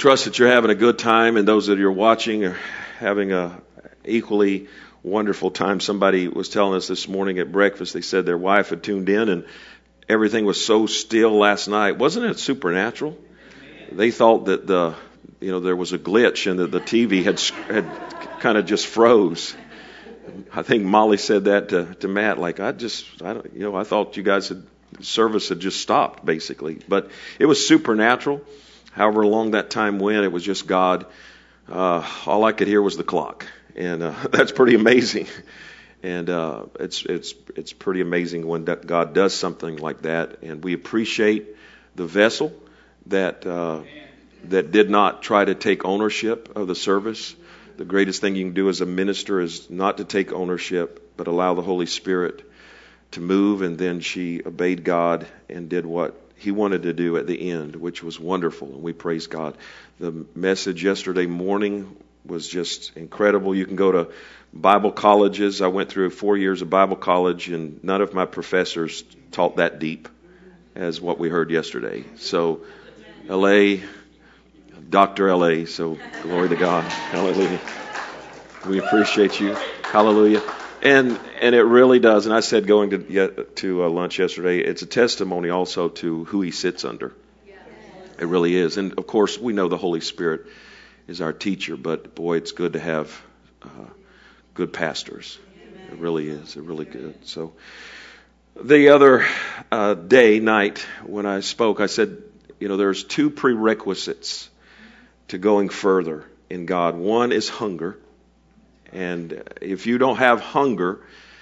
Trust that you're having a good time, and those that you're watching are having a equally wonderful time. Somebody was telling us this morning at breakfast, they said their wife had tuned in and everything was so still last night. Wasn't it supernatural? They thought that there was a glitch and that the TV had kind of just froze. I think Molly said that to Matt, like, I thought you guys service had just stopped, basically. But it was supernatural. However long that time went, it was just God. All I could hear was the clock, and that's pretty amazing. And it's pretty amazing when God does something like that. And we appreciate the vessel that did not try to take ownership of the service. The greatest thing you can do as a minister is not to take ownership, but allow the Holy Spirit to move. And then she obeyed God and did what He wanted to do at the end, which was wonderful, and we praise God. The message yesterday morning was just incredible. You can go to Bible colleges. I went through 4 years of Bible college, and none of my professors taught that deep as what we heard yesterday. So, L.A., Dr. L.A., so glory to God. Hallelujah. We appreciate you. Hallelujah. And it really does. And I said going to lunch yesterday, it's a testimony also to who He sits under. It really is. And of course, we know the Holy Spirit is our teacher, but boy, it's good to have good pastors. It really is. It really good. So the other night when I spoke, I said, there's two prerequisites to going further in God. One is hunger. And if you don't have hunger,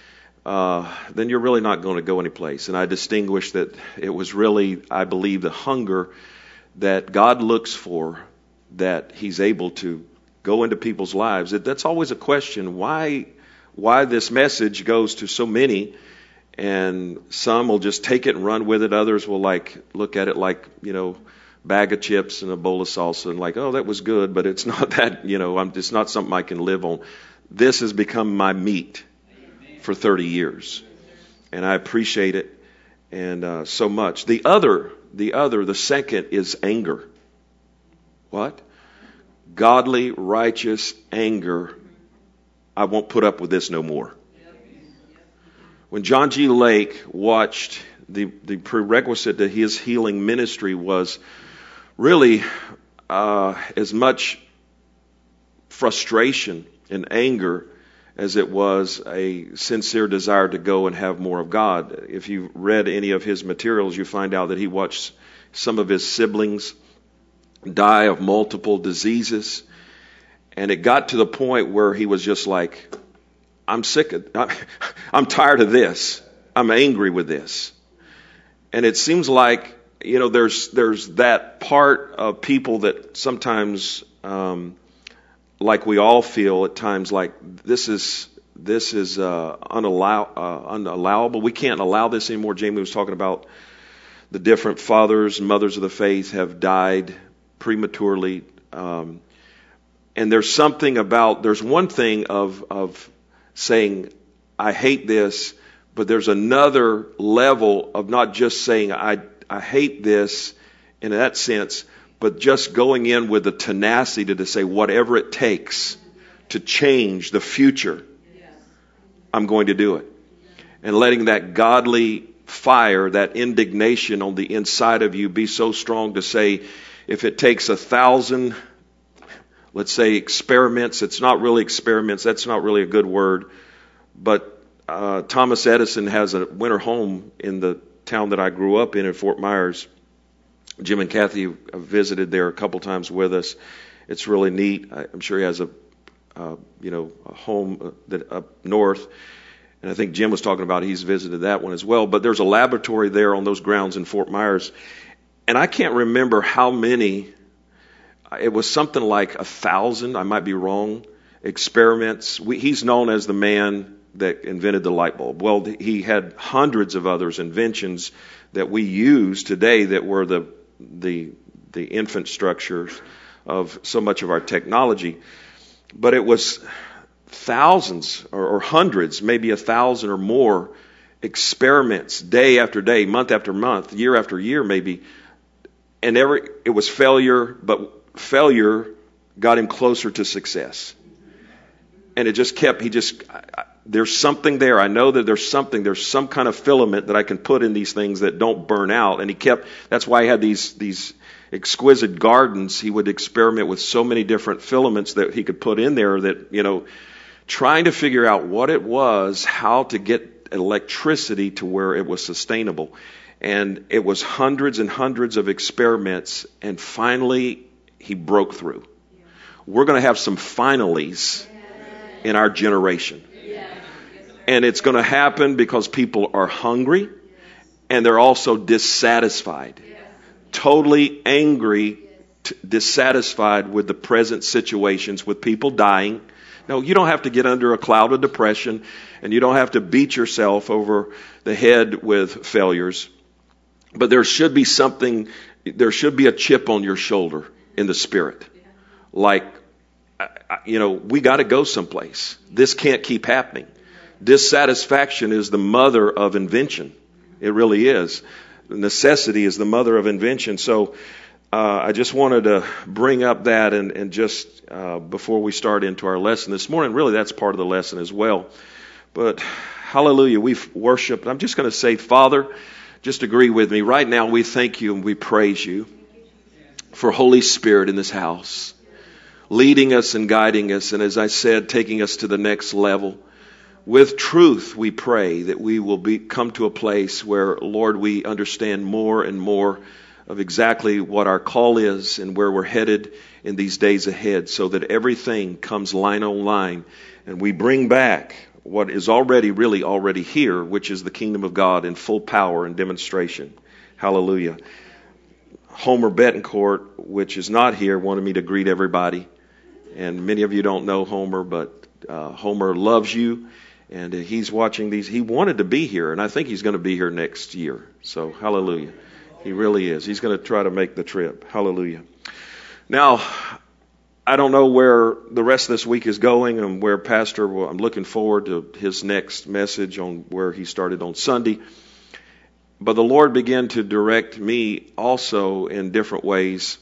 then you're really not going to go anyplace. And I distinguished that it was really, I believe, the hunger that God looks for, that He's able to go into people's lives. That's always a question. Why this message goes to so many, and some will just take it and run with it. Others will look at it like, bag of chips and a bowl of salsa and like, oh, that was good, but it's not that, it's not something I can live on. This has become my meat for 30 years. And I appreciate it and so much. The second is anger. What? Godly, righteous anger. I won't put up with this no more. When John G. Lake watched, the prerequisite to his healing ministry was really as much frustration and anger as it was a sincere desire to go and have more of God. If you read any of his materials, you find out that he watched some of his siblings die of multiple diseases. And it got to the point where he was just like, I'm tired of this. I'm angry with this. And it seems like, there's that part of people that sometimes, like we all feel at times, like this is unallowable. We can't allow this anymore. Jamie was talking about the different fathers and mothers of the faith have died prematurely. And there's one thing of saying, I hate this, but there's another level of not just saying, I hate this in that sense, but just going in with the tenacity to say whatever it takes to change the future, I'm going to do it. And letting that godly fire, that indignation on the inside of you be so strong to say, if it takes 1,000, let's say experiments, it's not really experiments, that's not really a good word, but Thomas Edison has a winter home in the town that I grew up in Fort Myers. Jim and Kathy visited there a couple times with us. It's really neat. I'm sure he has a home that up north, and I think Jim was talking about he's visited that one as well. But there's a laboratory there on those grounds in Fort Myers, and I can't remember how many. It was something like 1,000. I might be wrong. Experiments. He's known as the man that invented the light bulb. Well, he had hundreds of others inventions that we use today that were the infant structures of so much of our technology. But it was thousands or hundreds, maybe 1,000 or more experiments day after day, month after month, year after year maybe. And it was failure, but failure got him closer to success. And it just kept, there's something there. I know that there's some kind of filament that I can put in these things that don't burn out. And that's why he had these exquisite gardens. He would experiment with so many different filaments that he could put in there that, trying to figure out what it was, how to get electricity to where it was sustainable. And it was hundreds and hundreds of experiments. And finally, he broke through. We're going to have some finallys in our generation. And it's going to happen because people are hungry and they're also dissatisfied. Totally angry, dissatisfied with the present situations, with people dying. No, you don't have to get under a cloud of depression, and you don't have to beat yourself over the head with failures. But there should be a chip on your shoulder in the spirit. Like, we got to go someplace. This can't keep happening. Dissatisfaction is the mother of invention. It really is. Necessity is the mother of invention. So I just wanted to bring up that and just before we start into our lesson this morning. Really, that's part of the lesson as well. But hallelujah, we've worshiped. I'm just going to say, Father, just agree with me. Right now, we thank you and we praise you for Holy Spirit in this house, leading us and guiding us. And as I said, taking us to the next level. With truth, we pray that we will come to a place where, Lord, we understand more and more of exactly what our call is and where we're headed in these days ahead, so that everything comes line on line and we bring back what is already here, which is the kingdom of God in full power and demonstration. Hallelujah. Homer Betancourt, which is not here, wanted me to greet everybody. And many of you don't know Homer, but Homer loves you. And he's watching these. He wanted to be here, and I think he's going to be here next year. So, hallelujah. He really is. He's going to try to make the trip. Hallelujah. Now, I don't know where the rest of this week is going and where I'm looking forward to his next message on where he started on Sunday. But the Lord began to direct me also in different ways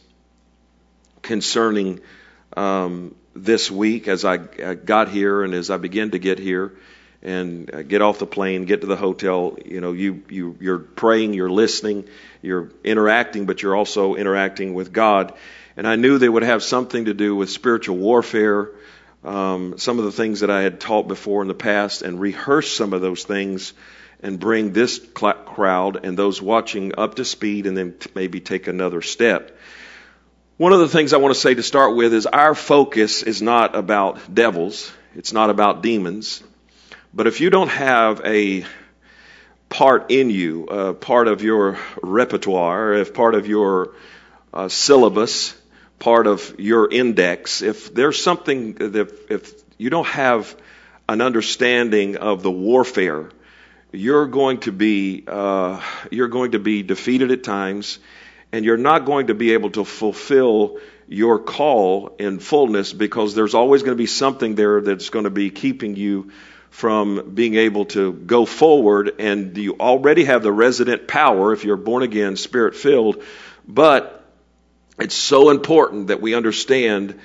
concerning this week as I got here and as I began to get here and get off the plane, get to the hotel. You're praying, you're listening, you're interacting, but you're also interacting with God. And I knew they would have something to do with spiritual warfare, some of the things that I had taught before in the past, and rehearse some of those things and bring this crowd and those watching up to speed, and then maybe take another step. One of the things I want to say to start with is our focus is not about devils. It's not about demons. But if you don't have a part in you, part of your repertoire, if part of your syllabus, part of your index, if there's something that if you don't have an understanding of the warfare, you're going to be defeated at times, and you're not going to be able to fulfill your call in fullness, because there's always going to be something there that's going to be keeping you from being able to go forward. And you already have the resident power if you're born again, spirit filled. But it's so important that we understand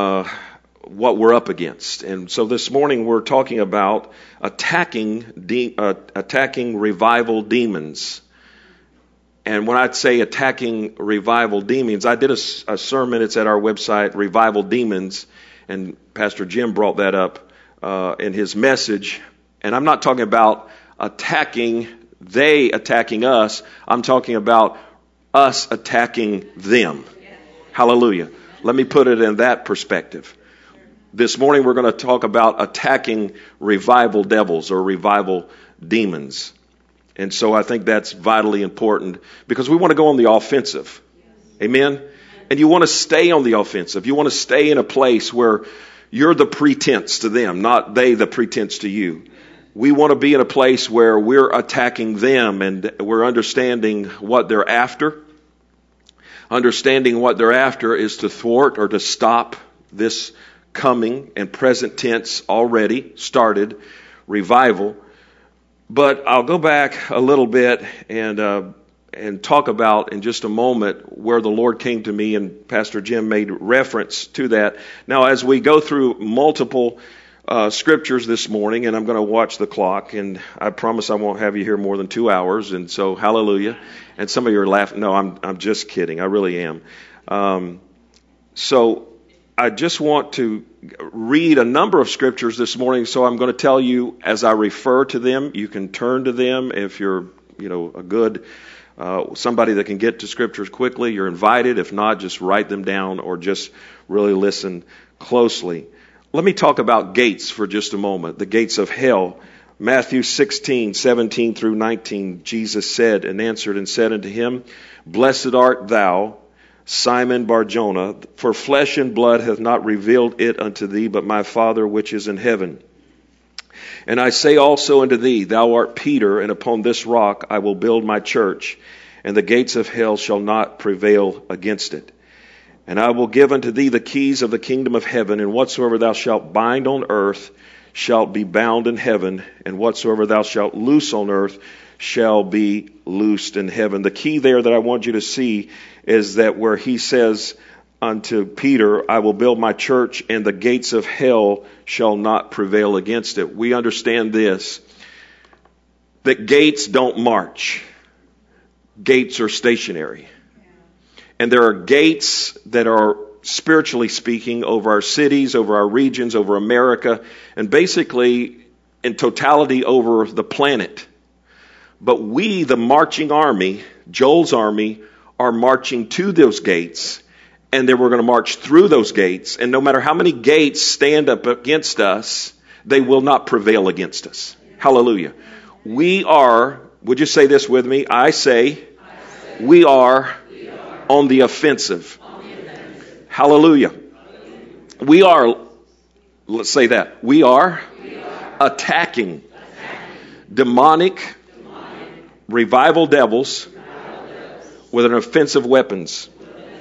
what we're up against. And so this morning we're talking about attacking revival demons. And when I say attacking revival demons, I did a sermon. It's at our website, Revival Demons, and Pastor Jim brought that up in his message. And I'm not talking about attacking us. I'm talking about us attacking them. Hallelujah. Let me put it in that perspective. This morning we're going to talk about attacking revival devils or revival demons. And so I think that's vitally important, because we want to go on the offensive. Amen? And you want to stay on the offensive. You want to stay in a place where you're the pretense to them, not they the pretense to you. We want to be in a place where we're attacking them and we're understanding what they're after. Understanding what they're after is to thwart or to stop this coming and present tense already started revival. But I'll go back a little bit and and talk about in just a moment where the Lord came to me, and Pastor Jim made reference to that. Now, as we go through multiple scriptures this morning, and I'm going to watch the clock, and I promise I won't have you here more than 2 hours, and so hallelujah. And some of you are laughing. No, I'm just kidding. I really am. So I just want to read a number of scriptures this morning, so I'm going to tell you as I refer to them. You can turn to them if you're, a good somebody that can get to scriptures quickly. You're invited. If not, just write them down or just really listen closely. Let me talk about gates for just a moment. The gates of hell. Matthew 16:17 through 19, Jesus said and answered and said unto him, Blessed art thou, Simon Bar-Jonah, for flesh and blood hath not revealed it unto thee, but my Father which is in heaven. And I say also unto thee, thou art Peter, and upon this rock I will build my church, and the gates of hell shall not prevail against it. And I will give unto thee the keys of the kingdom of heaven, and whatsoever thou shalt bind on earth shall be bound in heaven, and whatsoever thou shalt loose on earth shall be loosed in heaven. The key there that I want you to see is that where he says unto Peter, I will build my church, and the gates of hell shall not prevail against it. We understand this, that gates don't march. Gates are stationary. And there are gates that are, spiritually speaking, over our cities, over our regions, over America, and basically in totality over the planet. But we, the marching army, Joel's army, are marching to those gates, and then we're going to march through those gates. And no matter how many gates stand up against us, they will not prevail against us. Hallelujah. We are, would you say this with me? I say, we are on the offensive. Hallelujah. We are, let's say that, we are attacking demonic revival devils with an offensive weapons.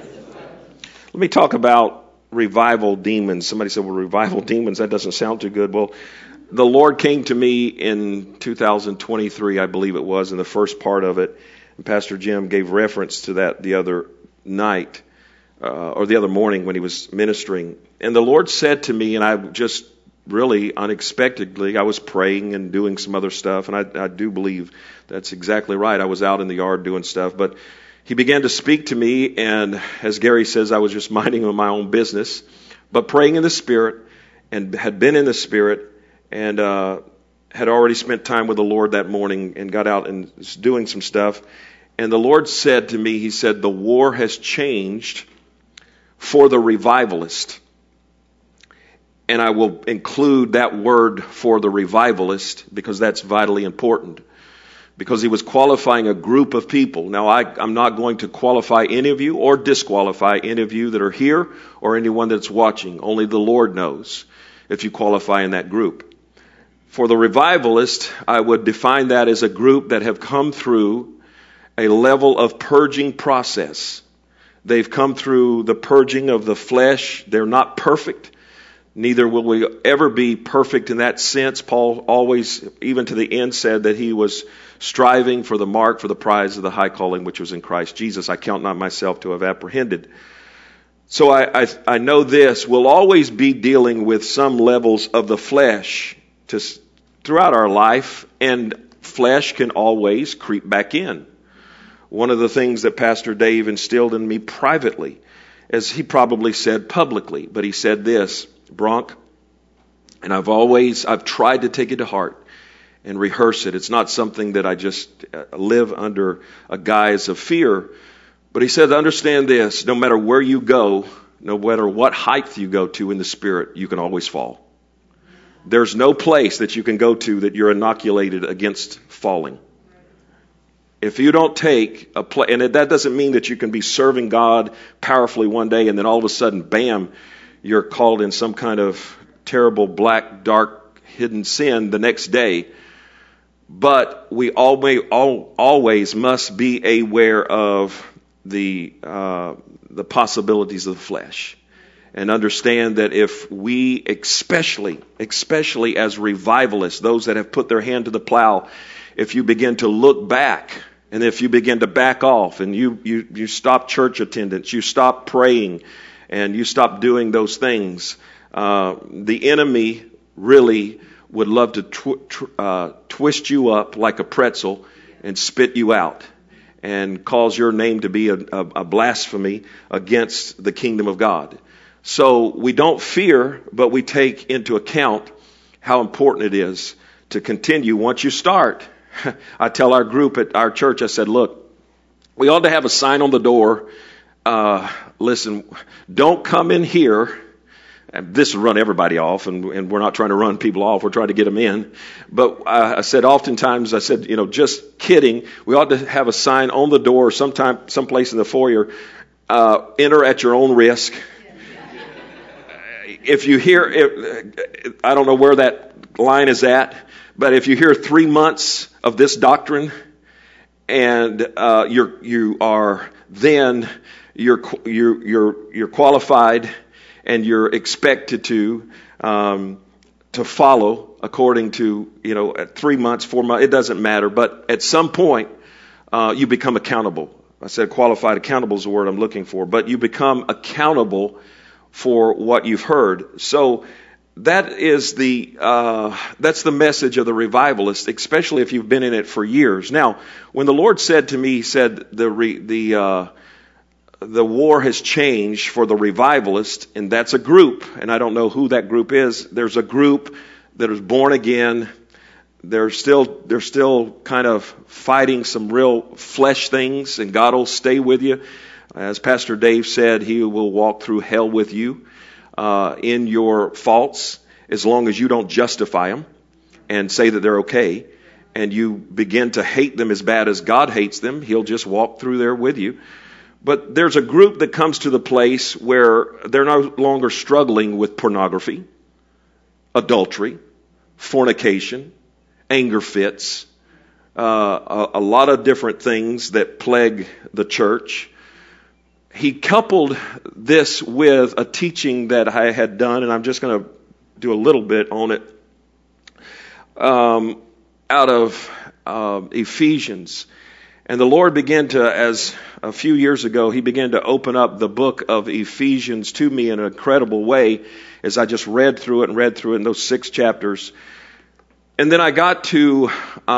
Let me talk about revival demons. Somebody said, well, revival demons, that doesn't sound too good. Well, the Lord came to me in 2023, I believe it was, in the first part of it. And Pastor Jim gave reference to that the other night, or the other morning when he was ministering. And the Lord said to me, and I just really unexpectedly, I was praying and doing some other stuff, and I do believe that's exactly right. I was out in the yard doing stuff, but he began to speak to me, and as Gary says, I was just minding my own business, but praying in the Spirit, and had been in the Spirit, and had already spent time with the Lord that morning, and got out and was doing some stuff. And the Lord said to me, he said, the war has changed for the revivalist. And I will include that word for the revivalist because that's vitally important. Because he was qualifying a group of people. Now, I'm not going to qualify any of you or disqualify any of you that are here or anyone that's watching. Only the Lord knows if you qualify in that group. For the revivalist, I would define that as a group that have come through a level of purging process. They've come through the purging of the flesh. They're not perfect. Neither will we ever be perfect in that sense. Paul always, even to the end, said that he was striving for the mark, for the prize of the high calling which was in Christ Jesus. I count not myself to have apprehended. So I know this. We'll always be dealing with some levels of the flesh throughout our life, and flesh can always creep back in. One of the things that Pastor Dave instilled in me privately, as he probably said publicly, but he said this, Bronk, and I've tried to take it to heart and rehearse it. It's not something that I just live under a guise of fear. But he said, understand this, no matter where you go, no matter what height you go to in the Spirit, you can always fall. There's no place that you can go to that you're inoculated against falling. If you don't take a place, and that doesn't mean that you can be serving God powerfully one day and then all of a sudden, bam, you're called in some kind of terrible, black, dark, hidden sin the next day. But we always must be aware of the possibilities of the flesh. And understand that if we, especially as revivalists, those that have put their hand to the plow, if you begin to look back And if you begin to back off and you stop church attendance, you stop praying, and you stop doing those things, the enemy really would love to twist you up like a pretzel and spit you out and cause your name to be a blasphemy against the kingdom of God. So we don't fear, but we take into account how important it is to continue once you start. I tell our group at our church, I said, look, we ought to have a sign on the door. Listen, don't come in here. And this will run everybody off, and we're not trying to run people off. We're trying to get them in. But I said, oftentimes, I said, just kidding. We ought to have a sign on the door, someplace in the foyer, enter at your own risk. If you hear, I don't know where that line is at, but if you hear 3 months of this doctrine, and you're qualified, and you're expected to follow according to, at 3 months, 4 months, it doesn't matter. But at some point, you become accountable. I said qualified, accountable is the word I'm looking for. But you become accountable for what you've heard. So that is that's the message of the revivalist, especially if you've been in it for years. Now, when the Lord said to me, He said the war has changed for the revivalist, and that's a group, and I don't know who that group is. There's a group that is born again. They're still kind of fighting some real flesh things, and God will stay with you. As Pastor Dave said, He will walk through hell with you in your faults, as long as you don't justify them and say that they're okay, and you begin to hate them as bad as God hates them. He'll just walk through there with you. But there's a group that comes to the place where they're no longer struggling with pornography, adultery, fornication, anger fits, a lot of different things that plague the church. He coupled this with a teaching that I had done, and I'm just going to do a little bit on it, out of Ephesians. And the Lord began to, as a few years ago, He began to open up the book of Ephesians to me in an incredible way as I just read through it in those 6 chapters. And then I got to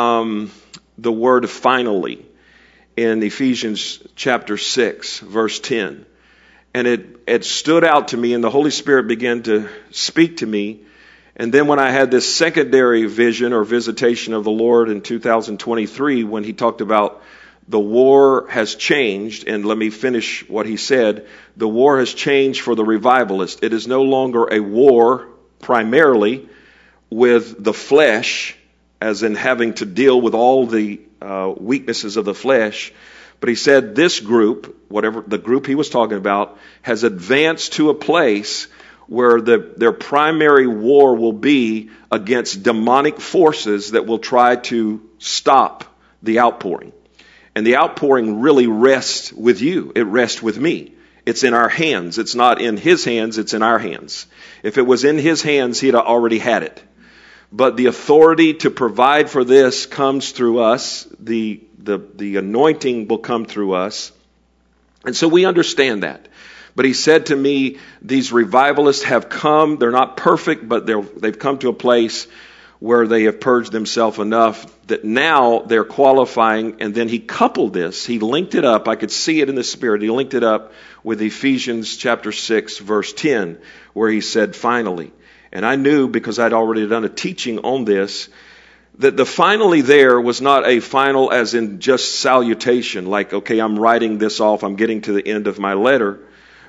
the word finally in Ephesians chapter 6, verse 10. And it stood out to me, and the Holy Spirit began to speak to me. And then when I had this secondary vision or visitation of the Lord in 2023, when He talked about the war has changed, and let me finish what He said. The war has changed for the revivalist. It is no longer a war primarily with the flesh, as in having to deal with all the weaknesses of the flesh. But He said this group, whatever the group He was talking about, has advanced to a place where their primary war will be against demonic forces that will try to stop the outpouring. And the outpouring really rests with you. It rests with me. It's in our hands. It's not in His hands. It's in our hands. If it was in His hands, He'd already had it. But the authority to provide for this comes through us. The anointing will come through us. And so we understand that. But He said to me, these revivalists have come. They're not perfect, but they've come to a place where they have purged themselves enough that now they're qualifying. And then He coupled this. He linked it up. I could see it in the Spirit. He linked it up with Ephesians chapter 6, verse 10, where He said, finally. And I knew, because I'd already done a teaching on this, that the finally there was not a final as in just salutation, like, okay, I'm writing this off, I'm getting to the end of my letter.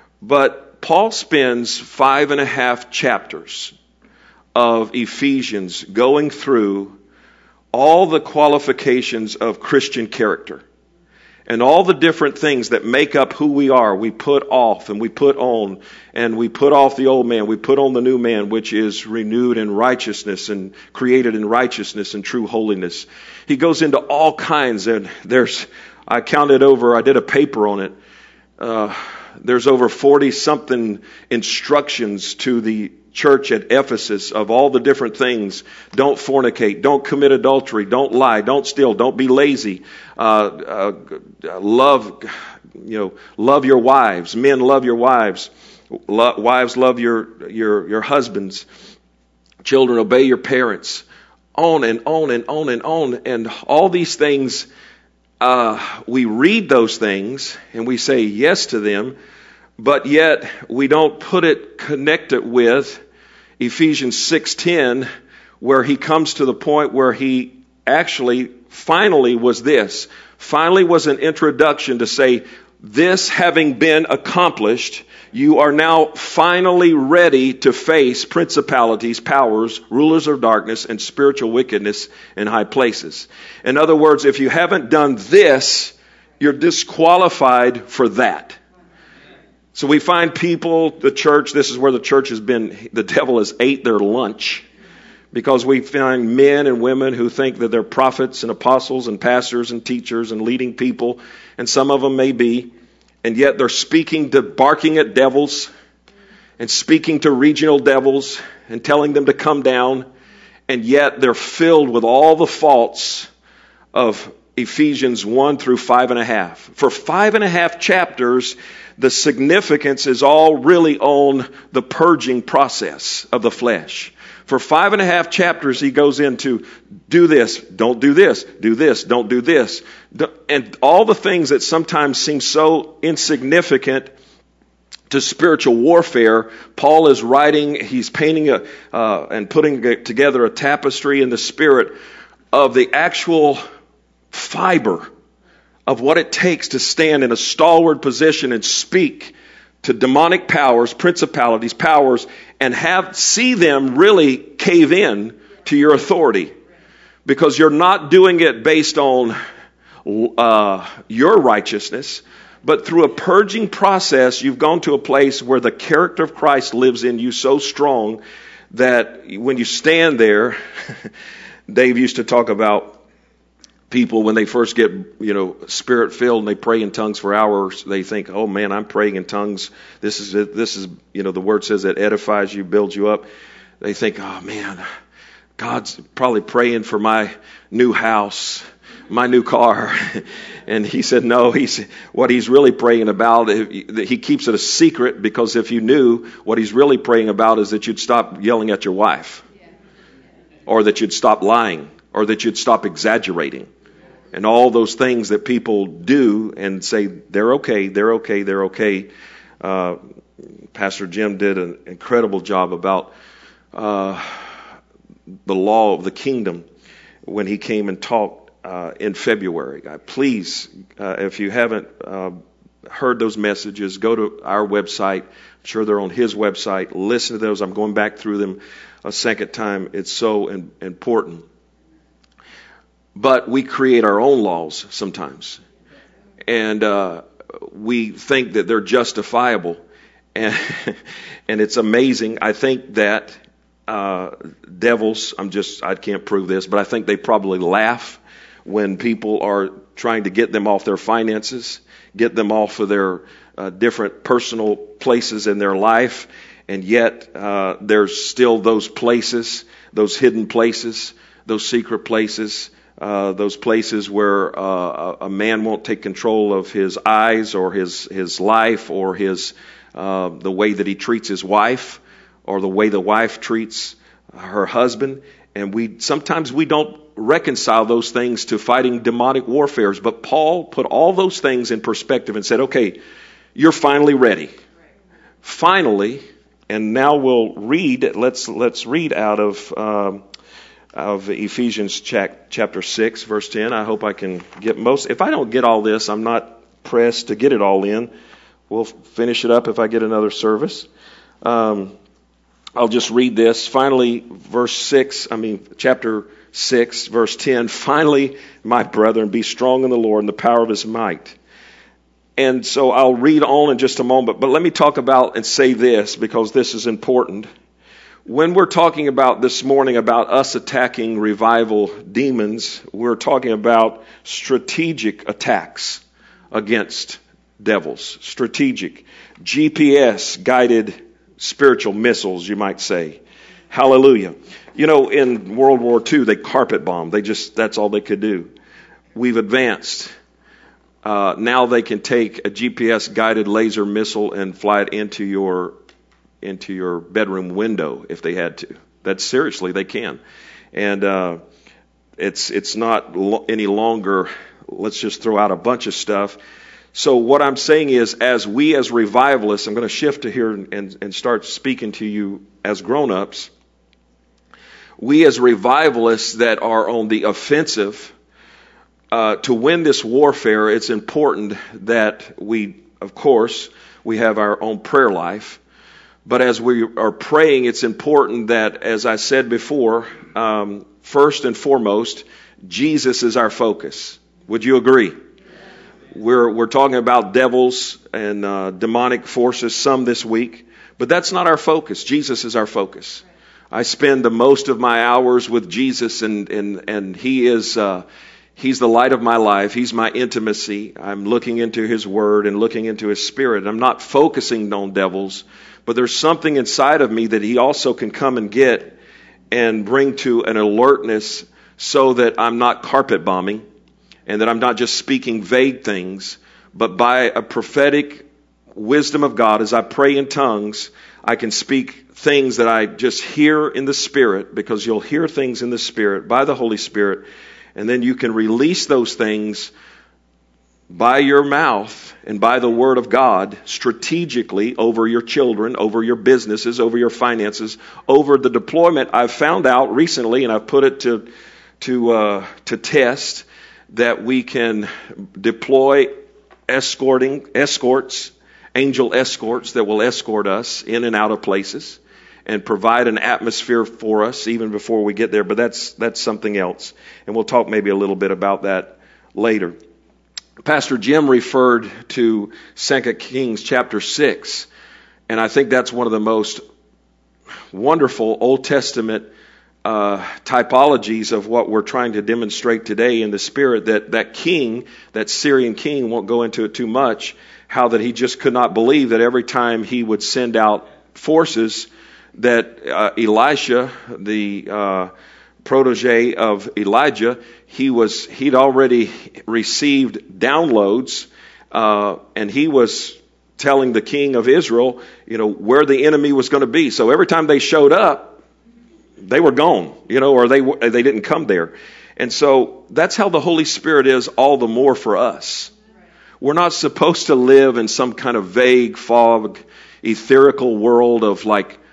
But Paul spends 5.5 chapters of Ephesians going through all the qualifications of Christian character and all the different things that make up who we are. We put off and we put on, and we put off the old man. We put on the new man, which is renewed in righteousness and created in righteousness and true holiness. He goes into all kinds, and I counted over, I did a paper on it. There's over 40 something instructions to the church at Ephesus of all the different things. Don't fornicate, don't commit adultery, don't lie, don't steal, don't be lazy. Love your wives. Men, love your wives. Wives, love your husbands. Children, obey your parents. On and on and on and on. And all these things, we read those things and we say yes to them, but yet we don't connect it with Ephesians 6:10, where he comes to the point where he actually finally was an introduction to say, this having been accomplished, you are now finally ready to face principalities, powers, rulers of darkness, and spiritual wickedness in high places. In other words, if you haven't done this, you're disqualified for that. So we find people, the church, this is where the church has been, the devil has ate their lunch. Because we find men and women who think that they're prophets and apostles and pastors and teachers and leading people, and some of them may be, and yet they're barking at devils and speaking to regional devils and telling them to come down, and yet they're filled with all the faults of Ephesians 1 through 5.5. For 5.5 chapters, the significance is all really on the purging process of the flesh. For 5.5 chapters, he goes into do this, don't do this, don't do this. And all the things that sometimes seem so insignificant to spiritual warfare, Paul is writing, he's painting and putting together a tapestry in the spirit of the actual fiber of what it takes to stand in a stalwart position and speak to demonic powers, principalities, powers, and see them really cave in to your authority. Because you're not doing it based on your righteousness, but through a purging process, you've gone to a place where the character of Christ lives in you so strong that when you stand there, Dave used to talk about people when they first get, spirit filled and they pray in tongues for hours, they think, oh man, I'm praying in tongues. This is, the word says that edifies you, builds you up. They think, oh man, God's probably praying for my new house, my new car. And he said, no, what he's really praying about, he keeps it a secret, because if you knew, what he's really praying about is that you'd stop yelling at your wife, or that you'd stop lying, or that you'd stop exaggerating. And all those things that people do and say, they're okay. Pastor Jim did an incredible job about the law of the kingdom when he came and talked in February. Please, if you haven't heard those messages, go to our website. I'm sure they're on his website. Listen to those. I'm going back through them a second time. It's so important. But we create our own laws sometimes. And we think that they're justifiable. And it's amazing. I think that devils, I can't prove this, but I think they probably laugh when people are trying to get them off their finances, get them off of their different personal places in their life. And yet there's still those places, those hidden places, those secret places, those places where a man won't take control of his eyes or his life or the way that he treats his wife or the way the wife treats her husband. And sometimes we don't reconcile those things to fighting demonic warfares. But Paul put all those things in perspective and said, okay, you're finally ready. Finally, and now we'll read, let's read out of Ephesians chapter 6, verse 10. I hope I can get if I don't get all this, I'm not pressed to get it all in. We'll finish it up if I get another service. I'll just read this. Finally, chapter 6, verse 10. Finally, my brethren, be strong in the Lord and the power of his might. And so I'll read on in just a moment, but let me talk about and say this, because this is important. When we're talking about this morning about us attacking revival demons, we're talking about strategic attacks against devils. Strategic, GPS guided spiritual missiles, you might say. Hallelujah. You know, in World War II, they carpet bombed. That's all they could do. We've advanced. Now they can take a GPS guided laser missile and fly it into your bedroom window if they had to. That's seriously, they can. And it's not any longer, let's just throw out a bunch of stuff. So what I'm saying is, as revivalists, I'm going to shift to here and start speaking to you as grown-ups. We as revivalists that are on the offensive, to win this warfare, it's important that we have our own prayer life. But as we are praying, it's important that, as I said before, first and foremost, Jesus is our focus. Would you agree? We're talking about devils and demonic forces some this week, but that's not our focus. Jesus is our focus. I spend the most of my hours with Jesus, and He is He's the light of my life. He's my intimacy. I'm looking into His Word and looking into His Spirit. I'm not focusing on devils, but there's something inside of me that He also can come and get and bring to an alertness so that I'm not carpet bombing and that I'm not just speaking vague things, but by a prophetic wisdom of God, as I pray in tongues, I can speak things that I just hear in the Spirit, because you'll hear things in the Spirit by the Holy Spirit, and then you can release those things by your mouth and by the Word of God strategically over your children, over your businesses, over your finances, over the deployment. I've found out recently, and I've put it to test, that we can deploy escorts, angel escorts that will escort us in and out of places and provide an atmosphere for us even before we get there. But that's something else. And we'll talk maybe a little bit about that later. Pastor Jim referred to 2 Kings chapter 6, and I think that's one of the most wonderful Old Testament typologies of what we're trying to demonstrate today in the Spirit, that king, that Syrian king, won't go into it too much, how that he just could not believe that every time he would send out forces that Elisha, the protege of Elijah, he'd already received downloads, and he was telling the king of Israel, where the enemy was going to be. So every time they showed up, they were gone, or they didn't come there. And so that's how the Holy Spirit is all the more for us. We're not supposed to live in some kind of vague, fog, etherical world of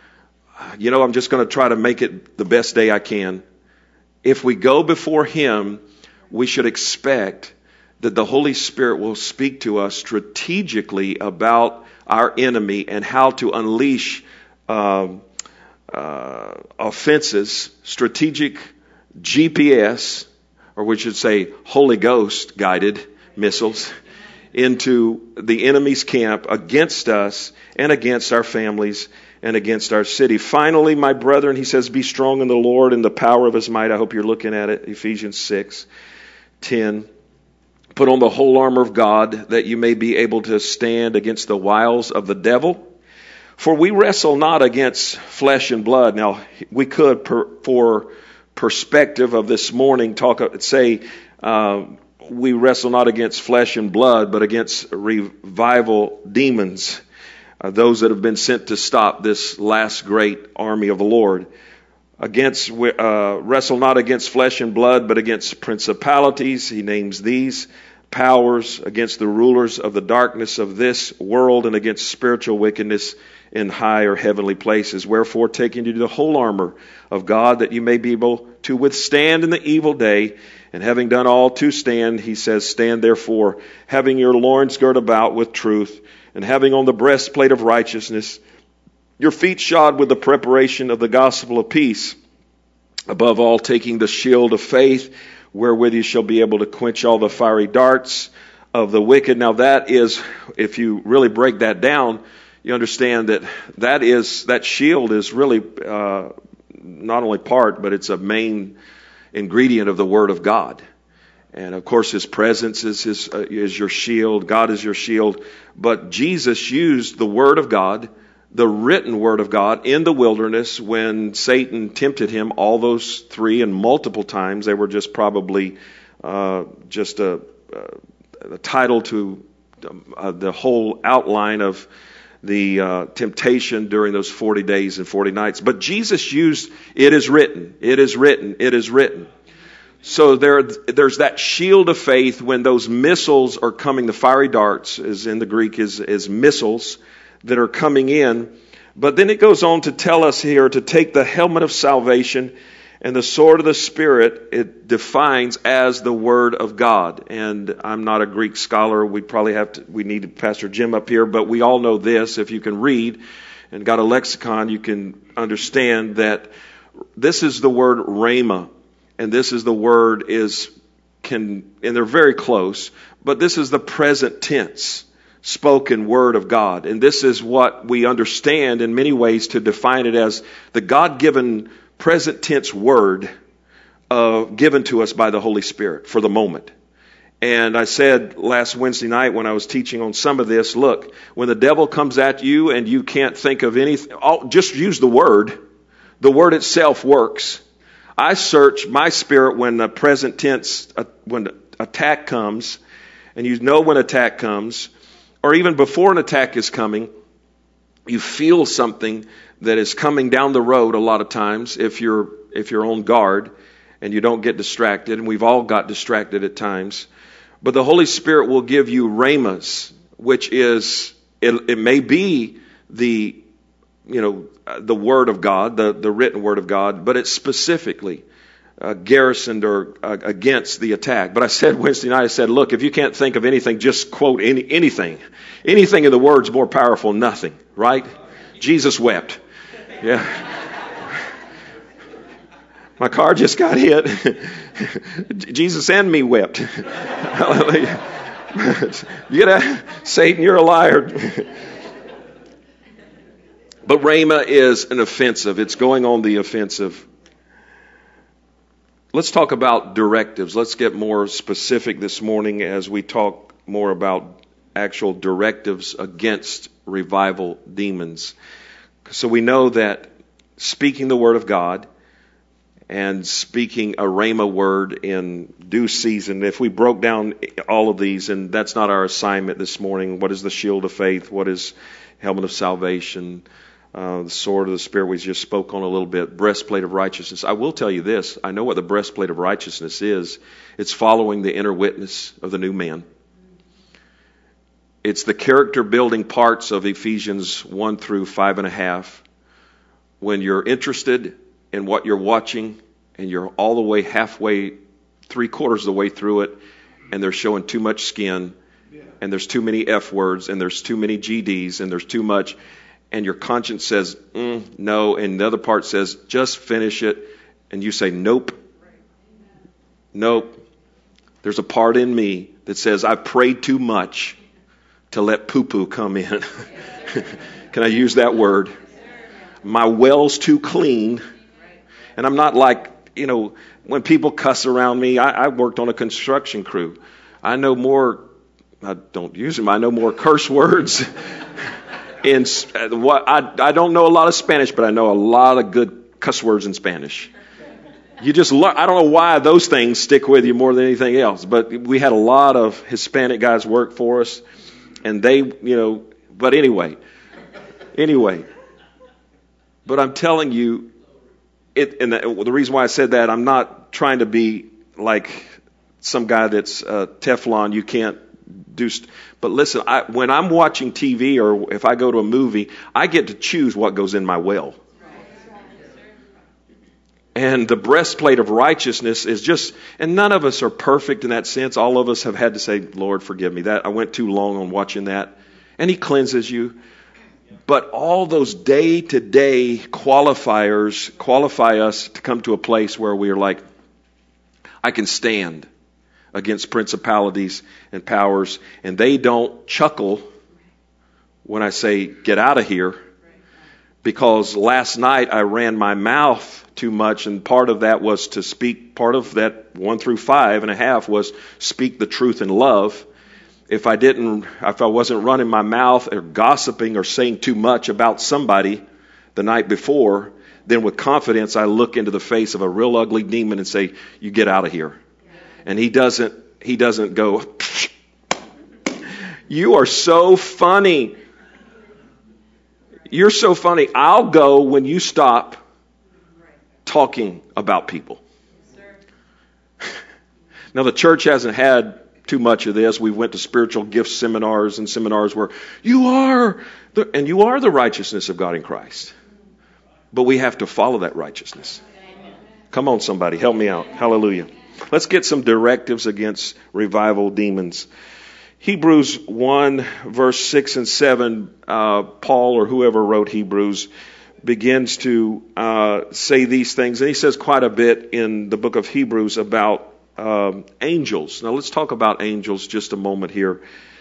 I'm just going to try to make it the best day I can. If we go before Him, we should expect that the Holy Spirit will speak to us strategically about our enemy and how to unleash offenses, strategic GPS, or we should say Holy Ghost guided missiles, into the enemy's camp against us and against our families and against our city. Finally, my brethren, he says, be strong in the Lord and the power of His might. I hope you're looking at it. Ephesians 6:10. Put on the whole armor of God, that you may be able to stand against the wiles of the devil. For we wrestle not against flesh and blood. Now, we could, for perspective of this morning, say we wrestle not against flesh and blood, but against revival demons, those that have been sent to stop this last great army of the Lord. Wrestle not against flesh and blood, but against principalities. He names these powers, against the rulers of the darkness of this world, and against spiritual wickedness in high or heavenly places. Wherefore, taking you to the whole armor of God, that you may be able to withstand in the evil day, and having done all to stand, he says, stand therefore, having your loins girt about with truth, and having on the breastplate of righteousness, your feet shod with the preparation of the gospel of peace. Above all, taking the shield of faith, wherewith you shall be able to quench all the fiery darts of the wicked. Now that is, if you really break that down, you understand that shield is really not only part, but it's a main ingredient of the Word of God. And of course, His presence is your shield. God is your shield. But Jesus used the Word of God the written word of God in the wilderness when Satan tempted him, all those three and multiple times. They were just probably just a title to the whole outline of the temptation during those 40 days and 40 nights. But Jesus used, it is written, it is written, it is written. So there's that shield of faith when those missiles are coming, the fiery darts, as in the Greek is missiles that are coming in. But then it goes on to tell us here to take the helmet of salvation and the sword of the Spirit. It defines as the Word of God. And I'm not a Greek scholar. We need Pastor Jim up here, but we all know this. If you can read and got a lexicon, you can understand that this is the word rhema. And this is the word and they're very close, but this is the present tense spoken word of God. And this is what we understand in many ways to define it as the God-given present tense word given to us by the Holy Spirit for the moment. And I said last Wednesday night when I was teaching on some of this, look, when the devil comes at you and you can't think of anything, just use the word. The word itself works. I search my spirit when the present tense, when attack comes, and you know when attack comes, or even before an attack is coming, you feel something that is coming down the road a lot of times if you're on guard and you don't get distracted, and we've all got distracted at times. But the Holy Spirit will give you rhemas, which is, it may be the Word of God, the written Word of God, but it's specifically garrisoned or against the attack. But I said Wednesday night, I said, look, if you can't think of anything, just quote anything. Anything in the Word's more powerful than nothing, right? Jesus wept. Yeah. My car just got hit. Jesus and me wept. Hallelujah. Satan, you're a liar. But rhema is an offensive. It's going on the offensive. Let's talk about directives. Let's get more specific this morning as we talk more about actual directives against revival demons. So we know that speaking the word of God and speaking a rhema word in due season, if we broke down all of these, and that's not our assignment this morning, what is the shield of faith? What is helmet of salvation? The sword of the Spirit we just spoke on a little bit, breastplate of righteousness. I will tell you this, I know what the breastplate of righteousness is. It's following the inner witness of the new man. It's the character building parts of Ephesians 1 through 5.5. When you're interested in what you're watching and you're all the way halfway, 3/4 of the way through it, and they're showing too much skin, and there's too many F words, and there's too many GDs, and there's too much, and your conscience says, no, and the other part says, just finish it. And you say, nope. There's a part in me that says, I've prayed too much to let poo-poo come in. Can I use that word? My well's too clean. And I'm not like, when people cuss around me, I worked on a construction crew. I know more, I don't use them, I know more curse words. I don't know a lot of Spanish, but I know a lot of good cuss words in Spanish. You just learn. I don't know why those things stick with you more than anything else. But we had a lot of Hispanic guys work for us, and they, But anyway. But I'm telling you, and the reason why I said that, I'm not trying to be like some guy that's Teflon. You can't do. But listen, when I'm watching TV or if I go to a movie, I get to choose what goes in my well. And the breastplate of righteousness is just, and none of us are perfect in that sense. All of us have had to say, Lord, forgive me. That I went too long on watching that. And He cleanses you. But all those day-to-day qualifiers qualify us to come to a place where we are like, I can stand against principalities and powers, and they don't chuckle when I say, get out of here, because last night I ran my mouth too much, and part of that was to speak, part of that 1 through 5.5 was speak the truth in love, if I wasn't running my mouth or gossiping or saying too much about somebody the night before, then with confidence I look into the face of a real ugly demon and say, you get out of here. And he doesn't go, you are so funny. You're so funny. I'll go when you stop talking about people. Now the church hasn't had too much of this. We went to spiritual gift seminars and seminars where you are the righteousness of God in Christ. But we have to follow that righteousness. Come on, somebody, help me out. Hallelujah. Let's get some directives against revival demons. Hebrews 1, verse 6 and 7, Paul or whoever wrote Hebrews begins to say these things. And he says quite a bit in the book of Hebrews about angels. Now let's talk about angels just a moment here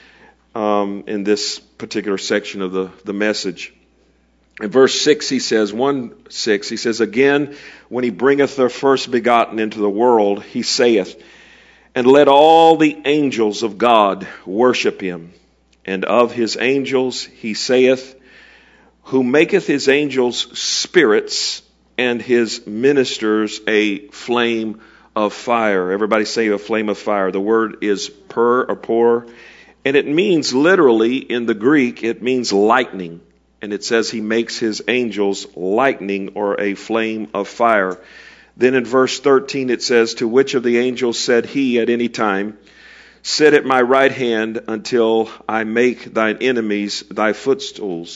in this particular section of the message. In verse 6 he says, 1:6, he says, again, when he bringeth the first begotten into the world, he saith, and let all the angels of God worship him. And of his angels he saith, who maketh his angels spirits and his ministers a flame of fire. Everybody say a flame of fire. The word is por, and it means literally in the Greek, it means lightning. And it says he makes his angels lightning or a flame of fire. Then in verse 13 it says, to which of the angels said he at any time, sit at my right hand until I make thine enemies thy footstool.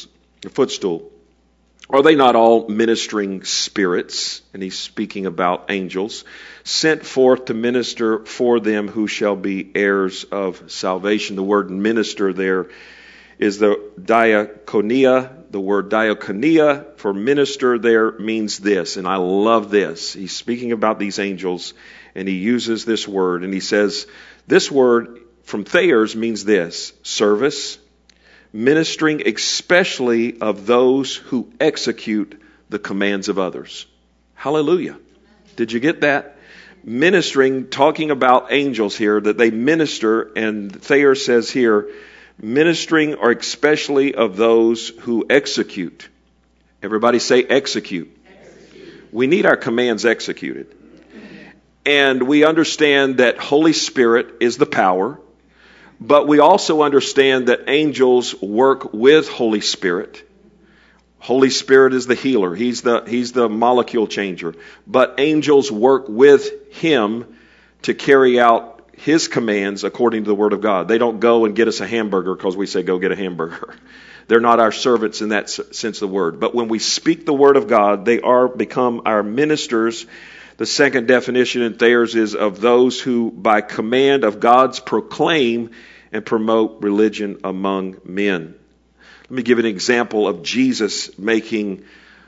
Are they not all ministering spirits? And he's speaking about angels, sent forth to minister for them who shall be heirs of salvation. The word minister there is the diakonia. The word diakonia for minister there means this, and I love this. He's speaking about these angels, and he uses this word, and he says, this word from Thayers means this, service, ministering especially of those who execute the commands of others. Hallelujah. Did you get that? Ministering, talking about angels here, that they minister, and Thayer says here, ministering or especially of those who execute. Everybody say execute. We need our commands executed. And we understand that Holy Spirit is the power, but we also understand that angels work with Holy Spirit. Holy Spirit is the healer. He's the molecule changer. But angels work with him to carry out his commands according to the Word of God. They don't go and get us a hamburger because we say go get a hamburger. They're not our servants in that sense of the word. But when we speak the Word of God, they become our ministers. The second definition in Thayer's is of those who by command of God's proclaim and promote religion among men. Let me give an example of Jesus making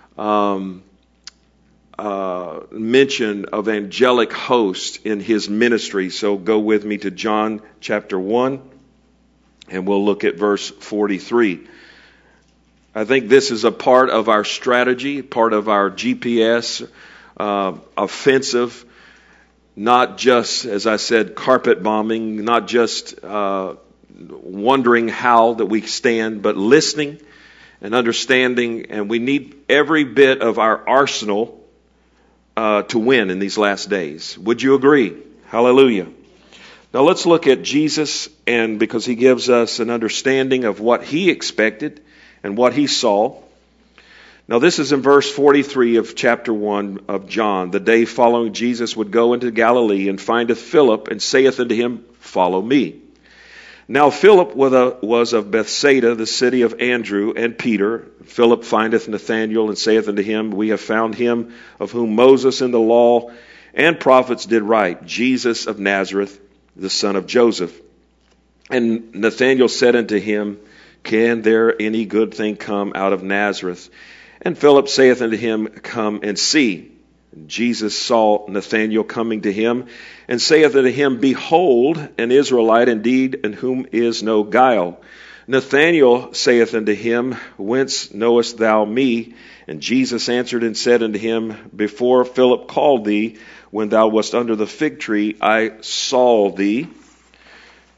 mention of angelic hosts in his ministry. So go with me to John chapter 1, and we'll look at verse 43. I think this is a part of our strategy, part of our GPS offensive, not just, as I said, carpet bombing, not just wondering how that we stand, but listening and understanding. And we need every bit of our arsenal to win in these last days. Would you agree? Hallelujah. Now let's look at Jesus, and because he gives us an understanding of what he expected and what he saw. Now this is in verse 43 of chapter 1 of John. The day following Jesus would go into Galilee and findeth Philip and saith unto him, follow me. Now Philip was of Bethsaida, the city of Andrew and Peter. Philip findeth Nathanael and saith unto him, we have found him of whom Moses in the law and prophets did write, Jesus of Nazareth, the son of Joseph. And Nathanael said unto him, can there any good thing come out of Nazareth? And Philip saith unto him, come and see. And Jesus saw Nathanael coming to him, and saith unto him, behold, an Israelite indeed, in whom is no guile. Nathanael saith unto him, whence knowest thou me? And Jesus answered and said unto him, before Philip called thee, when thou wast under the fig tree, I saw thee.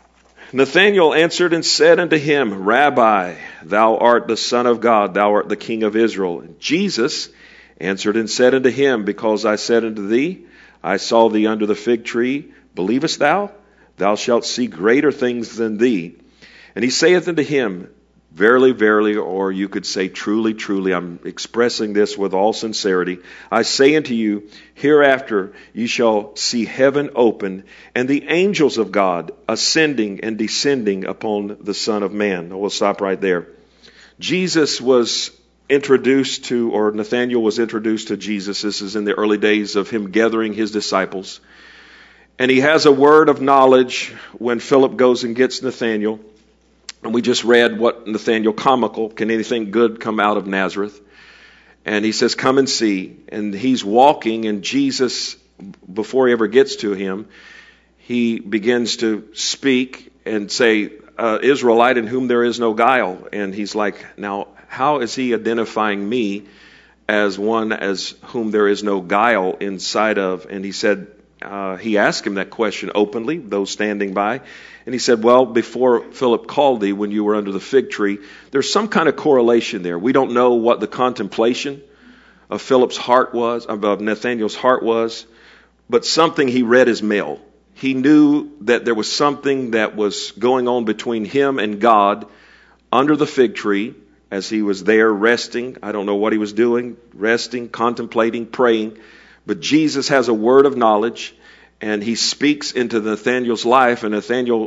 Nathanael answered and said unto him, Rabbi, thou art the Son of God, thou art the King of Israel. And Jesus answered and said unto him, Because I said unto thee, I saw thee under the fig tree, believest thou? Thou shalt see greater things than thee. And he saith unto him, Verily, verily, or you could say truly, truly, I'm expressing this with all sincerity. I say unto you, hereafter ye shall see heaven open, and the angels of God ascending and descending upon the Son of Man. We'll stop right there. Jesus was introduced to, or Nathanael was introduced to Jesus. This is in the early days of him gathering his disciples. And he has a word of knowledge when Philip goes and gets Nathanael. And we just read what Nathanael, comical, can anything good come out of Nazareth? And he says, come and see. And he's walking, and Jesus, before he ever gets to him, he begins to speak and say, Israelite in whom there is no guile. And he's like, now, how is he identifying me as one as whom there is no guile inside of? And he said, he asked him that question openly, those standing by. And he said, well, before Philip called thee, when you were under the fig tree, there's some kind of correlation there. We don't know what the contemplation of Philip's heart was, of Nathanael's heart was, but something he read his mail. He knew that there was something that was going on between him and God under the fig tree as he was there resting. I don't know what he was doing, resting, contemplating, praying. But Jesus has a word of knowledge, and he speaks into Nathanael's life, and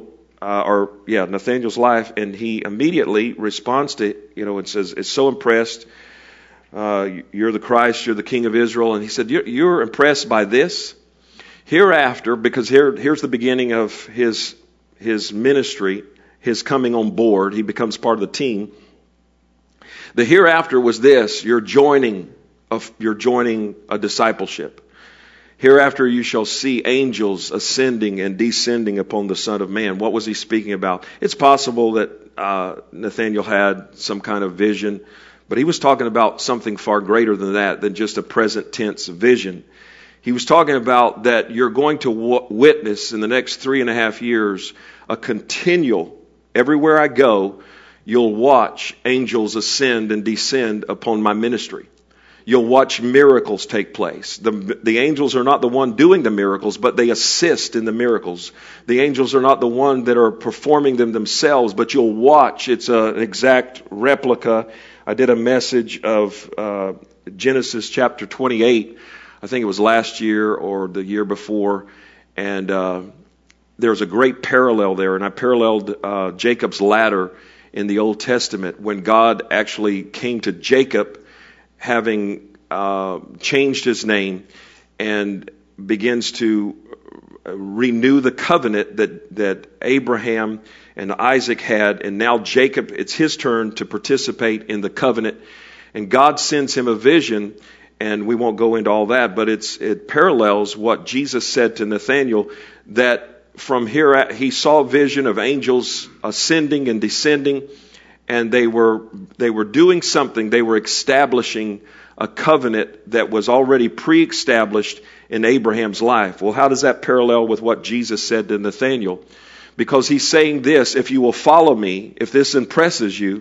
Nathanael's life, and he immediately responds to, and says, is so impressed. You're the Christ, you're the King of Israel. And he said, you're impressed by this? Hereafter, because here's the beginning of his ministry, his coming on board. He becomes part of the team. The hereafter was this: you're joining a discipleship. Hereafter you shall see angels ascending and descending upon the Son of Man. What was he speaking about? It's possible that Nathanael had some kind of vision, but he was talking about something far greater than that, than just a present tense vision. He was talking about that you're going to witness in the next 3.5 years a continual, everywhere I go, you'll watch angels ascend and descend upon my ministry. You'll watch miracles take place. The angels are not the one doing the miracles, but they assist in the miracles. The angels are not the one that are performing them themselves, but you'll watch. It's an exact replica. I did a message of Genesis chapter 28. I think it was last year or the year before. And there's a great parallel there. And I paralleled Jacob's ladder in the Old Testament when God actually came to Jacob, having changed his name, and begins to renew the covenant that Abraham and Isaac had. And now Jacob, it's his turn to participate in the covenant. And God sends him a vision, and we won't go into all that, but it parallels what Jesus said to Nathanael, that from here he saw a vision of angels ascending and descending. And they were doing something. They were establishing a covenant that was already pre-established in Abraham's life. Well, how does that parallel with what Jesus said to Nathanael? Because he's saying this: if you will follow me, if this impresses you,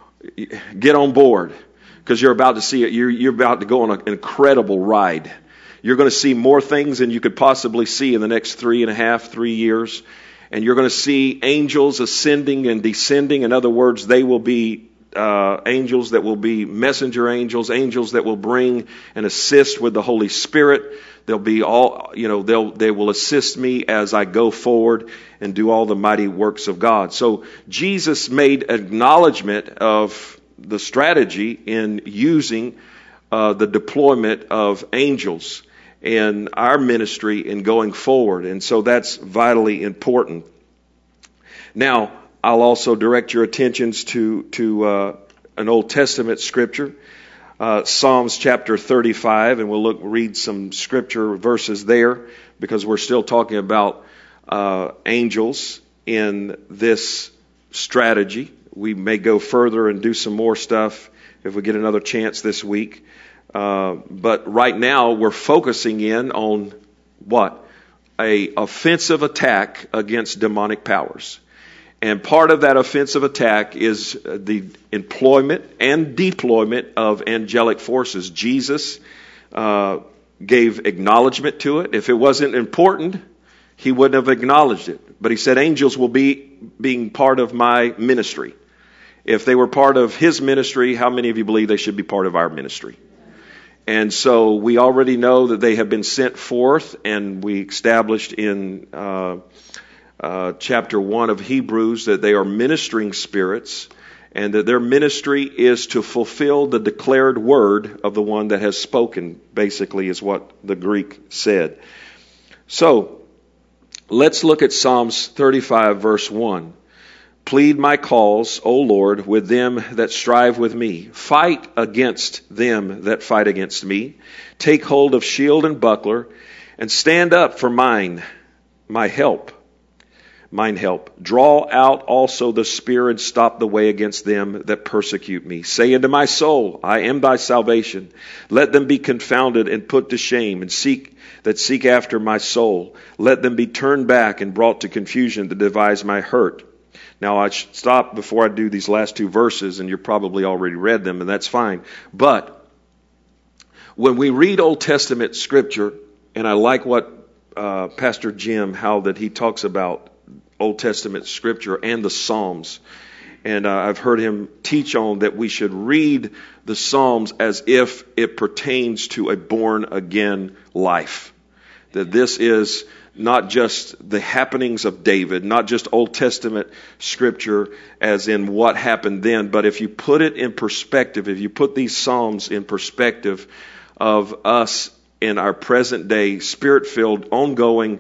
get on board, because you're about to see it. You're about to go on an incredible ride. You're going to see more things than you could possibly see in the next 3 years. And you're going to see angels ascending and descending. In other words, they will be angels that will be messenger angels, angels that will bring and assist with the Holy Spirit. They'll be all, they will assist me as I go forward and do all the mighty works of God. So Jesus made acknowledgement of the strategy in using the deployment of angels in our ministry in going forward. And so that's vitally important. Now, I'll also direct your attentions to an Old Testament scripture, Psalms chapter 35, and we'll read some scripture verses there, because we're still talking about angels in this strategy. We may go further and do some more stuff if we get another chance this week. But right now we're focusing in on what? A offensive attack against demonic powers. And part of that offensive attack is the employment and deployment of angelic forces. Jesus gave acknowledgement to it. If it wasn't important, he wouldn't have acknowledged it. But he said angels will be being part of my ministry. If they were part of his ministry, how many of you believe they should be part of our ministry? And so we already know that they have been sent forth, and we established in chapter 1 of Hebrews that they are ministering spirits, and that their ministry is to fulfill the declared word of the one that has spoken, basically is what the Greek said. So let's look at Psalms 35 verse 1. Plead my cause, O Lord, with them that strive with me. Fight against them that fight against me. Take hold of shield and buckler, and stand up for mine help. Draw out also the spear, and stop the way against them that persecute me. Say unto my soul, I am thy salvation. Let them be confounded and put to shame, and seek after my soul. Let them be turned back and brought to confusion that devise my hurt. Now, I should stop before I do these last two verses, and you've probably already read them, and that's fine. But when we read Old Testament scripture, and I like what Pastor Jim, how that he talks about Old Testament scripture and the Psalms, and I've heard him teach on that we should read the Psalms as if it pertains to a born-again life. That this is not just the happenings of David, not just Old Testament scripture as in what happened then, but if you put it in perspective, if you put these Psalms in perspective of us in our present day, spirit-filled, ongoing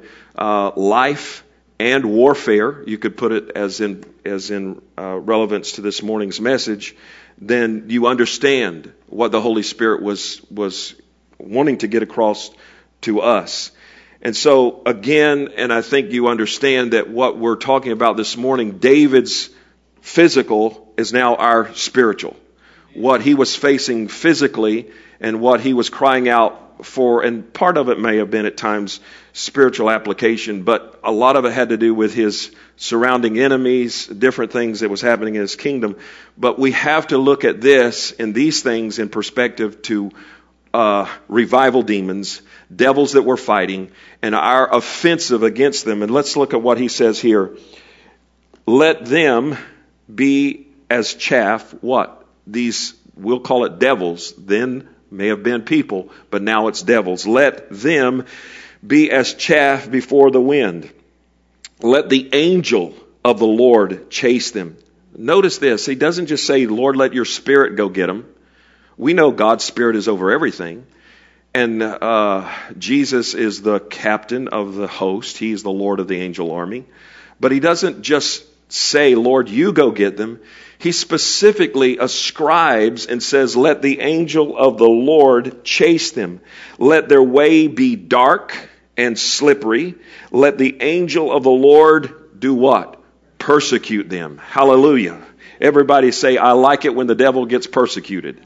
life and warfare, you could put it as in relevance to this morning's message, then you understand what the Holy Spirit was wanting to get across to us. And so, again, and I think you understand that what we're talking about this morning, David's physical is now our spiritual. What he was facing physically and what he was crying out for, and part of it may have been at times spiritual application, but a lot of it had to do with his surrounding enemies, different things that was happening in his kingdom. But we have to look at this and these things in perspective to revival demons, devils that we're fighting, and our offensive against them. And let's look at what he says here. Let them be as chaff. What? These, we'll call it devils. Then may have been people, but now it's devils. Let them be as chaff before the wind. Let the angel of the Lord chase them. Notice this. He doesn't just say, Lord, let your spirit go get them. We know God's Spirit is over everything. And Jesus is the captain of the host. He's the Lord of the angel army. But he doesn't just say, Lord, you go get them. He specifically ascribes and says, let the angel of the Lord chase them. Let their way be dark and slippery. Let the angel of the Lord do what? Persecute them. Hallelujah. Everybody say, I like it when the devil gets persecuted.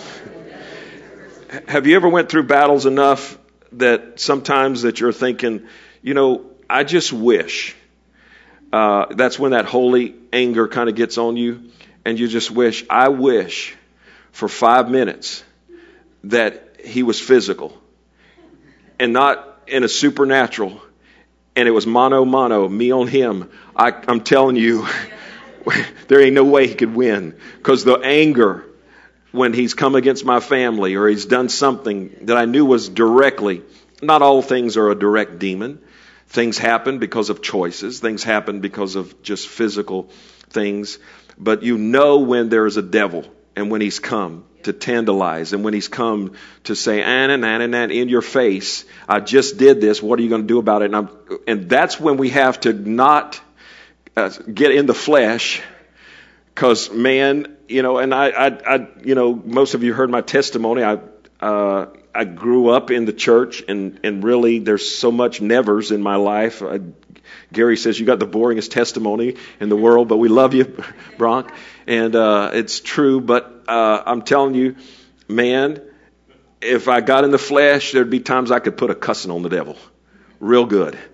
Have you ever went through battles enough that sometimes that you're thinking, I just wish. That's when that holy anger kind of gets on you, and you just wish, I wish for 5 minutes that he was physical and not in a supernatural, and it was mano a mano, me on him. I'm telling you, there ain't no way he could win, because the anger when he's come against my family or he's done something that I knew was directly, not all things are a direct demon. Things happen because of choices. Things happen because of just physical things. But you know when there is a devil and when he's come to tantalize and when he's come to say, in your face, I just did this. What are you going to do about it? And that's when we have to not get in the flesh. Because, man, and I most of you heard my testimony. I grew up in the church, and really there's so much nevers in my life. Gary says you got the boringest testimony in the world, but we love you, Bronk. And it's true, but I'm telling you, man, if I got in the flesh, there'd be times I could put a cussing on the devil real good.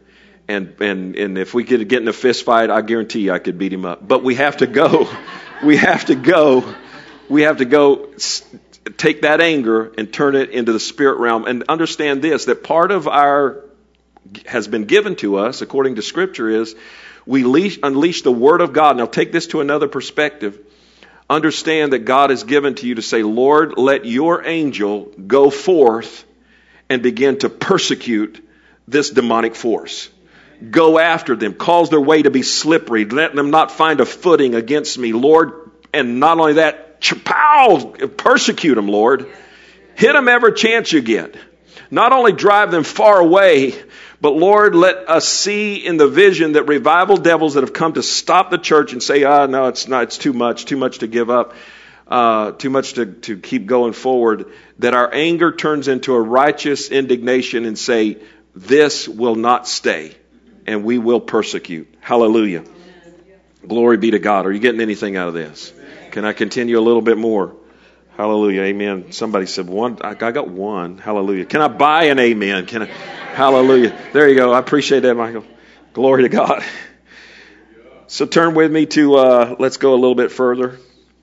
And if we could get in a fist fight, I guarantee you I could beat him up. But we have to go. We have to go. We have to go take that anger and turn it into the spirit realm. And understand this, that part of our has been given to us, according to Scripture, is we unleash the Word of God. Now take this to another perspective. Understand that God has given to you to say, Lord, let your angel go forth and begin to persecute this demonic force. Go after them. Cause their way to be slippery. Let them not find a footing against me, Lord. And not only that, persecute them, Lord. Hit them every chance you get. Not only drive them far away, but Lord, let us see in the vision that revival devils that have come to stop the church and say, no, it's not, it's too much to give up, too much to keep going forward, that our anger turns into a righteous indignation and say, this will not stay, and we will persecute. Hallelujah. Glory be to God. Are you getting anything out of this? Can I continue a little bit more? Hallelujah. Amen. Somebody said one. I got one. Hallelujah. Can I buy an amen? Can I? Hallelujah. There you go. I appreciate that, Michael. Glory to God. So turn with me to, let's go a little bit further.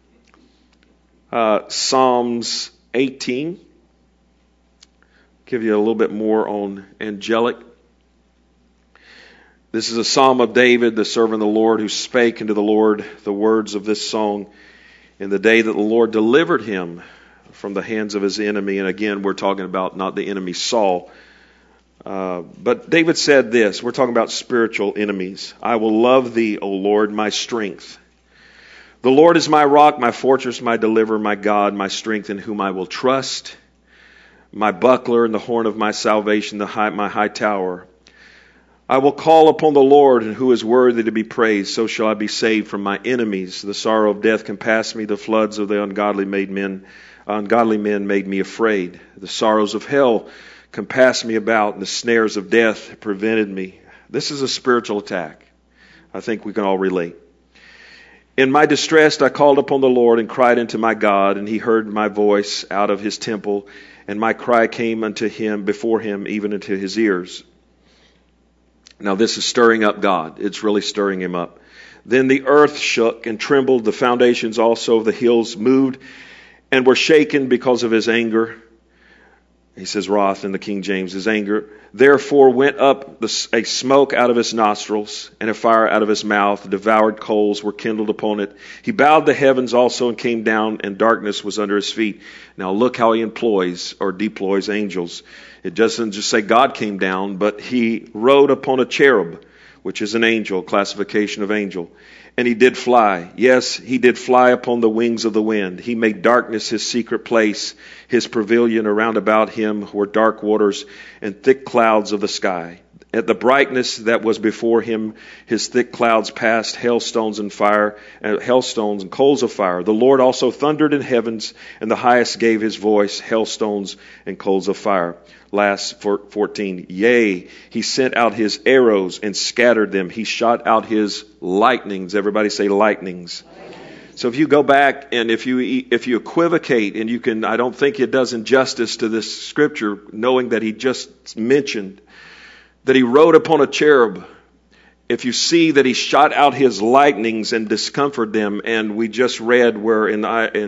Psalms 18. Give you a little bit more on angelic. This is a psalm of David, the servant of the Lord, who spake unto the Lord the words of this song in the day that the Lord delivered him from the hands of his enemy. And again, we're talking about not the enemy Saul. But David said this. We're talking about spiritual enemies. I will love thee, O Lord, my strength. The Lord is my rock, my fortress, my deliverer, my God, my strength, in whom I will trust, my buckler and the horn of my salvation, my high tower. I will call upon the Lord, and who is worthy to be praised. So shall I be saved from my enemies. The sorrow of death compassed me. The floods of the ungodly men made me afraid. The sorrows of hell compassed me about, and the snares of death prevented me. This is a spiritual attack. I think we can all relate. In my distress I called upon the Lord and cried unto my God, and he heard my voice out of his temple, and my cry came unto him before him, even unto his ears. Now this is stirring up God. It's really stirring him up. Then the earth shook and trembled. The foundations also of the hills moved and were shaken because of his anger. He says wrath in the King James, his anger. Therefore went up a smoke out of his nostrils, and a fire out of his mouth. Devoured coals were kindled upon it. He bowed the heavens also and came down, and darkness was under his feet. Now look how he employs or deploys angels. It doesn't just say God came down, but he rode upon a cherub, which is an angel, classification of angel. And he did fly. Yes, he did fly upon the wings of the wind. He made darkness his secret place. His pavilion around about him were dark waters and thick clouds of the sky. At the brightness that was before him, his thick clouds passed hailstones and coals of fire. The Lord also thundered in heavens, and the highest gave his voice, hailstones and coals of fire. Last 14. Yea, he sent out his arrows and scattered them. He shot out his lightnings. Everybody say lightnings. So if you go back and if you equivocate, and you can, I don't think it does injustice to this scripture, knowing that he just mentioned that he rode upon a cherub. If you see that he shot out his lightnings and discomforted them, and we just read where in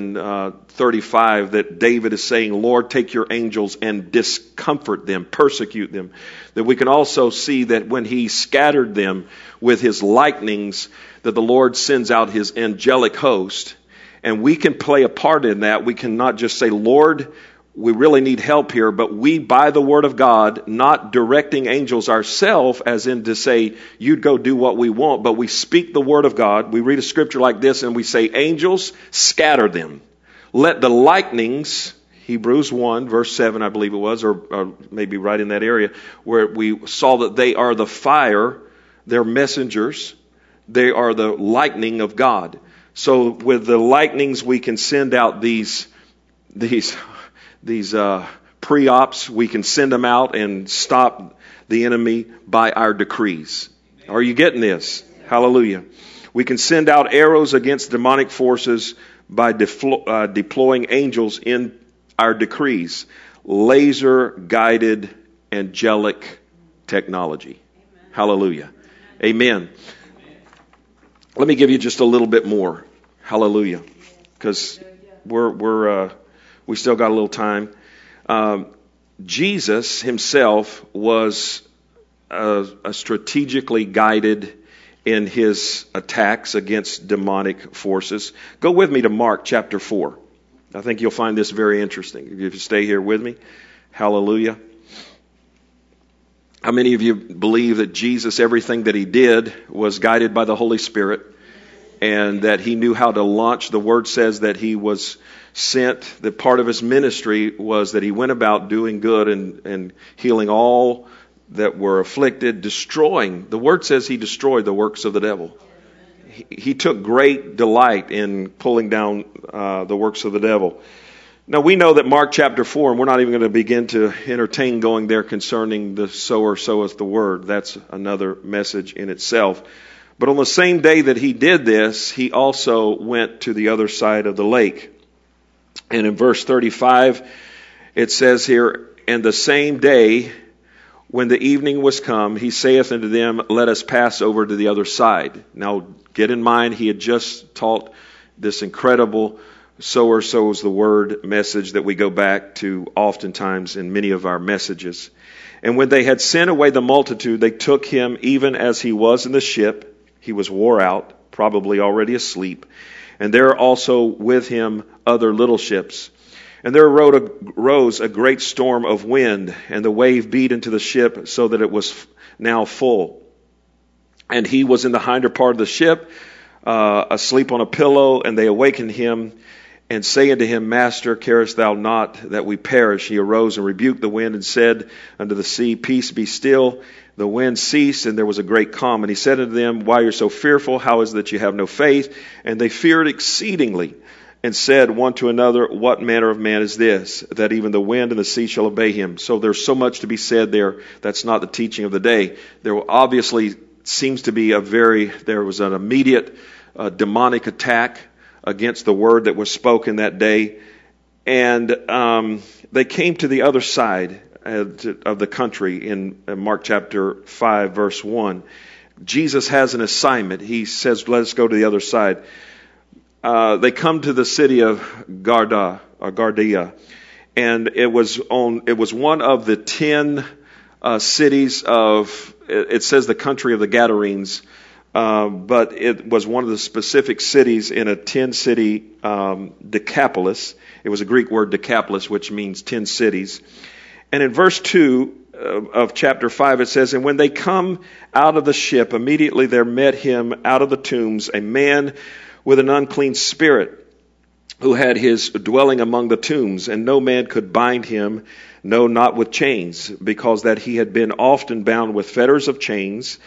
35 that David is saying, Lord, take your angels and discomfort them, persecute them. That we can also see that when he scattered them with his lightnings, that the Lord sends out his angelic host. And we can play a part in that. We cannot just say, Lord, we really need help here, but we, by the word of God, not directing angels ourselves, as in to say, you'd go do what we want, but we speak the word of God. We read a scripture like this and we say, angels, scatter them. Let the lightnings, Hebrews 1, verse 7, I believe it was, or maybe right in that area, where we saw that they are the fire, they're messengers, they are the lightning of God. So with the lightnings, we can send out these pre-ops, we can send them out and stop the enemy by our decrees. Are you getting this? Hallelujah. We can send out arrows against demonic forces by deploying angels in our decrees. Laser-guided angelic technology. Hallelujah. Amen. Let me give you just a little bit more. Hallelujah. Because we still got a little time. Jesus himself was strategically guided in his attacks against demonic forces. Go with me to Mark chapter 4. I think you'll find this very interesting if you stay here with me. Hallelujah. How many of you believe that Jesus, everything that he did was guided by the Holy Spirit and that he knew how to launch? The word says that he was sent, that part of his ministry was that he went about doing good and healing all that were afflicted, destroying. The word says he destroyed the works of the devil. He took great delight in pulling down the works of the devil. Now we know that Mark chapter 4, and we're not even going to begin to entertain going there concerning the sower soweth the word. That's another message in itself. But on the same day that he did this, he also went to the other side of the lake. And in verse 35, it says here, and the same day when the evening was come, he saith unto them, let us pass over to the other side. Now get in mind, he had just taught this incredible sower sows the word message that we go back to oftentimes in many of our messages. And when they had sent away the multitude, they took him even as he was in the ship. He was wore out, probably already asleep. And there also with him other little ships. And there arose a great storm of wind, and the wave beat into the ship so that it was now full. And he was in the hinder part of the ship, asleep on a pillow, and they awakened him and say unto him, Master, carest thou not that we perish? He arose and rebuked the wind and said unto the sea, Peace, be still. The wind ceased, and there was a great calm. And he said unto them, Why are you so fearful? How is it that you have no faith? And they feared exceedingly, and said one to another, What manner of man is this, that even the wind and the sea shall obey him? So there's so much to be said there. That's not the teaching of the day. There obviously seems to be there was an immediate demonic attack against the word that was spoken that day. And they came to the other side of the country in Mark chapter 5, verse 1. Jesus has an assignment. He says, let us go to the other side. They come to the city of Gardea, and it was one of the 10 cities of, it says the country of the Gadarenes, but it was one of the specific cities in a 10-city Decapolis. It was a Greek word, Decapolis, which means 10 cities. And in verse 2 of chapter 5, it says, And when they come out of the ship, immediately there met him out of the tombs a man with an unclean spirit, who had his dwelling among the tombs, and no man could bind him, no, not with chains, because that he had been often bound with fetters and chains,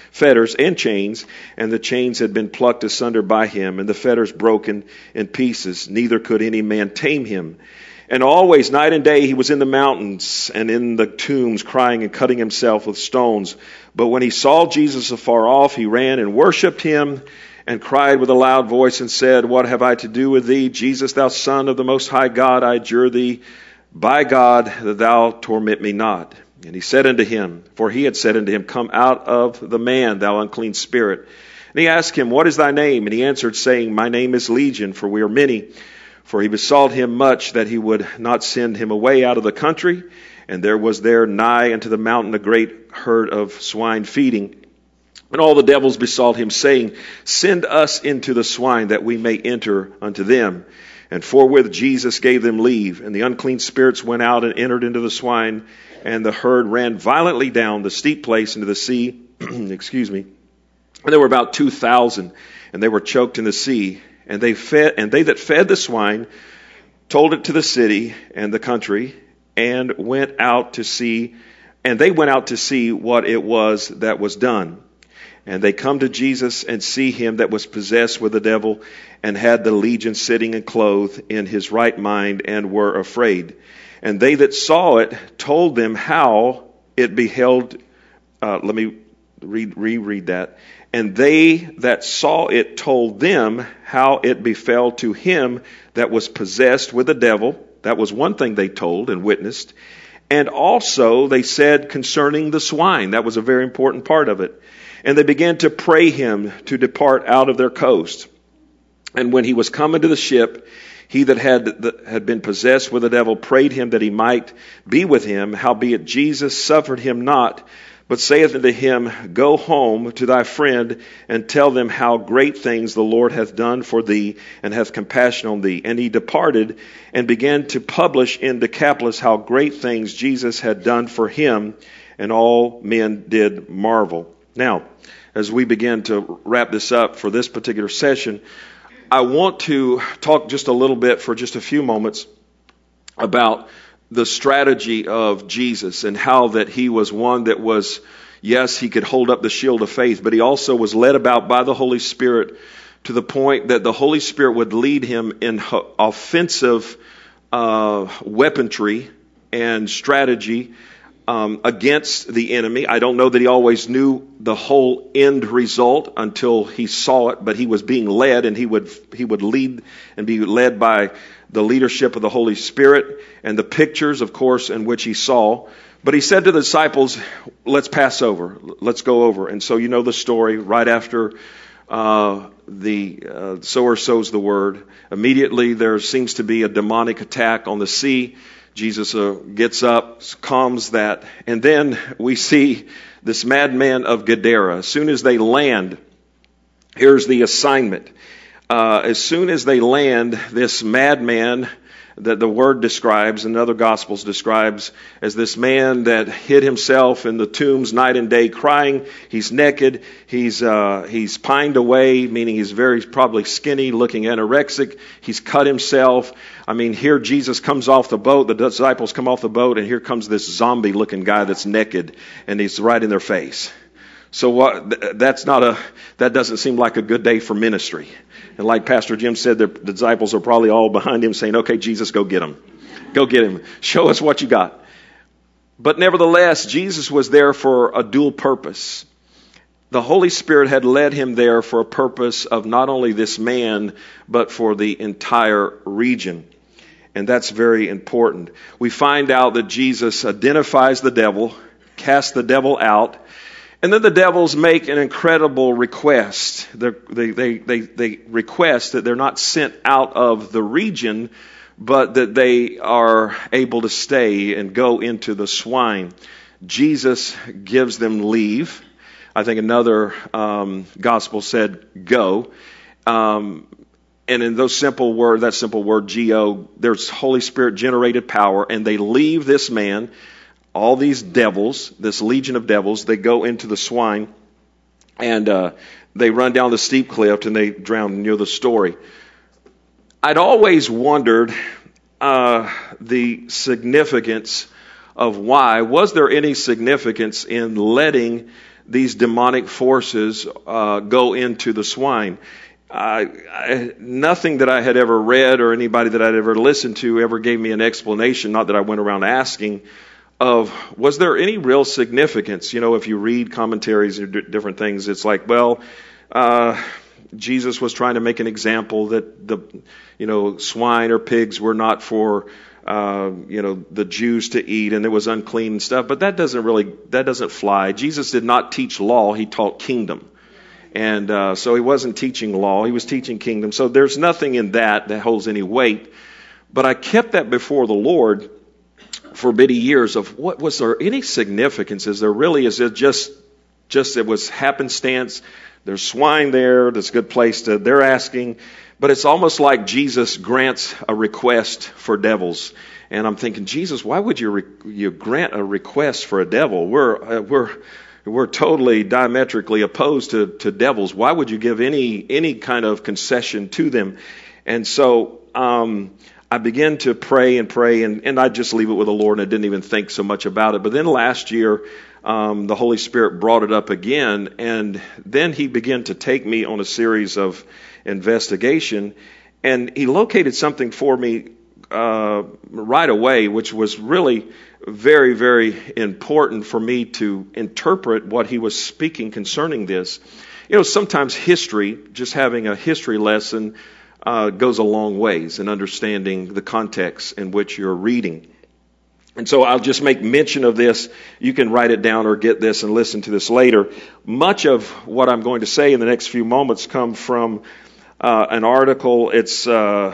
and the chains had been plucked asunder by him, and the fetters broken in pieces. Neither could any man tame him. And always, night and day, he was in the mountains and in the tombs, crying and cutting himself with stones. But when he saw Jesus afar off, he ran and worshipped him, and cried with a loud voice and said, What have I to do with thee, Jesus, thou Son of the Most High God? I adjure thee by God that thou torment me not. And he said unto him, for he had said unto him, Come out of the man, thou unclean spirit. And he asked him, What is thy name? And he answered, saying, My name is Legion, for we are many. For he besought him much that he would not send him away out of the country. And there was there nigh unto the mountain a great herd of swine feeding. And all the devils besought him, saying, Send us into the swine, that we may enter unto them. And forthwith Jesus gave them leave. And the unclean spirits went out and entered into the swine. And the herd ran violently down the steep place into the sea. Excuse me. And there were about 2,000, and they were choked in the sea. And they that fed the swine told it to the city and the country, and went out to see. And they went out to see what it was that was done. And they come to Jesus and see him that was possessed with the devil, and had the legion sitting and clothed in his right mind, and were afraid. And they that saw it told them how it beheld. Let me reread that. And they that saw it told them how it befell to him that was possessed with the devil. That was one thing they told and witnessed. And also they said concerning the swine, that was a very important part of it. And they began to pray him to depart out of their coast. And when he was come into the ship, he that had been possessed with the devil prayed him that he might be with him. Howbeit Jesus suffered him not, but saith unto him, Go home to thy friend, and tell them how great things the Lord hath done for thee, and hath compassion on thee. And he departed, and began to publish in Decapolis how great things Jesus had done for him, and all men did marvel. Now, as we begin to wrap this up for this particular session, I want to talk just a little bit for just a few moments about the strategy of Jesus and how that he was one that was, yes, he could hold up the shield of faith, but he also was led about by the Holy Spirit to the point that the Holy Spirit would lead him in offensive weaponry and strategy against the enemy. I don't know that he always knew the whole end result until he saw it, but he was being led, and he would lead and be led by the leadership of the Holy Spirit and the pictures, of course, in which he saw. But he said to the disciples, let's pass over. Let's go over. And so you know the story. Right after the sower sows the word, immediately there seems to be a demonic attack on the sea. Jesus gets up, calms that. And then we see this madman of Gadara. As soon as they land, here's the assignment. As soon as they land, this madman that the word describes and other gospels describes as this man that hid himself in the tombs night and day crying. He's naked. He's pined away, meaning he's very probably skinny, looking anorexic. He's cut himself. I mean, here Jesus comes off the boat. The disciples come off the boat, and here comes this zombie looking guy that's naked, and he's right in their face. So that doesn't seem like a good day for ministry. And like Pastor Jim said, the disciples are probably all behind him saying, okay, Jesus, go get him. Go get him. Show us what you got. But nevertheless, Jesus was there for a dual purpose. The Holy Spirit had led him there for a purpose of not only this man, but for the entire region. And that's very important. We find out that Jesus identifies the devil, casts the devil out, and then the devils make an incredible request. They request that they're not sent out of the region, but that they are able to stay and go into the swine. Jesus gives them leave. I think another gospel said go. And in that simple word, G-O, there's Holy Spirit generated power, and they leave this man. All these devils, this legion of devils, they go into the swine, and they run down the steep cliff and they drown. You know the story. I'd always wondered the significance of why. Was there any significance in letting these demonic forces go into the swine? Nothing that I had ever read or anybody that I'd ever listened to ever gave me an explanation, not that I went around asking, of was there any real significance? You know, if you read commentaries or different things, it's like, well, Jesus was trying to make an example that swine or pigs were not for, the Jews to eat, and it was unclean and stuff. But that doesn't fly. Jesus did not teach law. He taught kingdom. And so he wasn't teaching law. He was teaching kingdom. So there's nothing in that holds any weight. But I kept that before the Lord for many years of what was there any significance? Is there really? Is it just it was happenstance? There's swine there. That's a good place they're asking. But it's almost like Jesus grants a request for devils. And I'm thinking, Jesus, why would you grant a request for a devil? We're totally diametrically opposed to devils. Why would you give any kind of concession to them? And so I began to pray, and I'd just leave it with the Lord, and I didn't even think so much about it. But then last year, the Holy Spirit brought it up again, and then he began to take me on a series of investigation, and he located something for me right away, which was really very, very important for me to interpret what he was speaking concerning this. You know, sometimes history, just having a history lesson, goes a long ways in understanding the context in which you're reading. And so I'll just make mention of this. You can write it down or get this and listen to this later. Much of what I'm going to say in the next few moments come from an article. It's the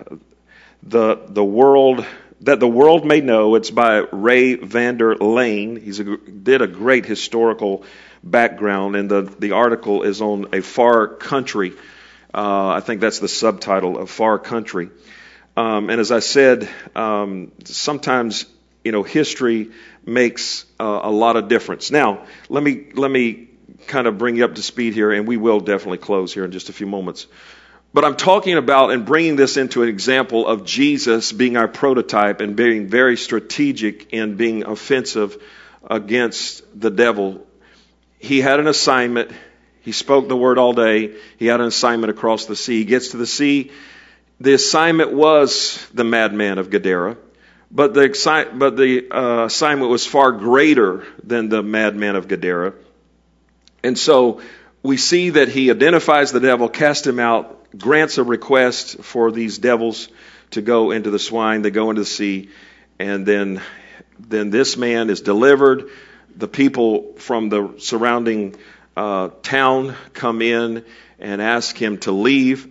world that the world may know. It's by Ray Vander Lane. He did a great historical background, and the article is on a far country. I think that's the subtitle, of Far Country. And as I said, sometimes history makes a lot of difference. Now, let me kind of bring you up to speed here, and we will definitely close here in just a few moments. But I'm talking about and bringing this into an example of Jesus being our prototype and being very strategic in being offensive against the devil. He had an assignment. He spoke the word all day. He had an assignment across the sea. He gets to the sea. The assignment was the madman of Gadara. But the assignment was far greater than the madman of Gadara. And so we see that he identifies the devil, casts him out, grants a request for these devils to go into the swine. They go into the sea, and then this man is delivered. The people from the surrounding town come in and ask him to leave.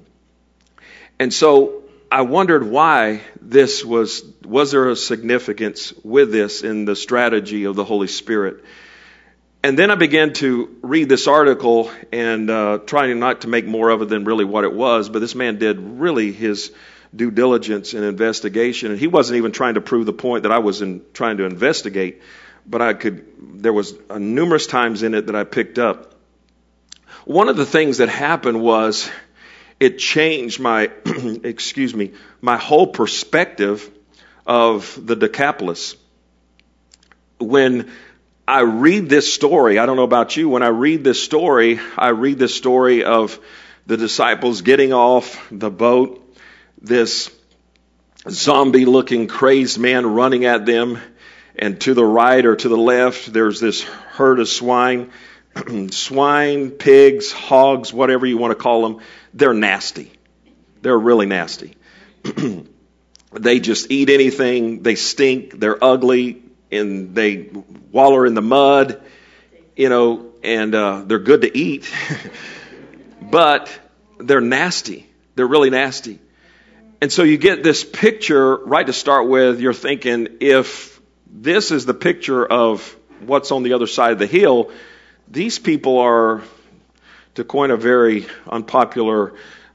And so I wondered why this was there a significance with this in the strategy of the Holy Spirit? And then I began to read this article and trying not to make more of it than really what it was, but this man did really his due diligence and investigation, and he wasn't even trying to prove the point that I was trying to investigate, but there was numerous times in it that I picked up. One of the things that happened was it changed my, my whole perspective of the Decapolis. When I read this story, I don't know about you, when I read this story of the disciples getting off the boat, this zombie-looking crazed man running at them, and to the right or to the left, there's this herd of swine, pigs, hogs, whatever you want to call them. They're nasty. They're really nasty. They just eat anything. They stink. They're ugly. And they waller in the mud, and they're good to eat. But they're nasty. They're really nasty. And so you get this picture right to start with. You're thinking, if this is the picture of what's on the other side of the hill, these people are, to coin a very unpopular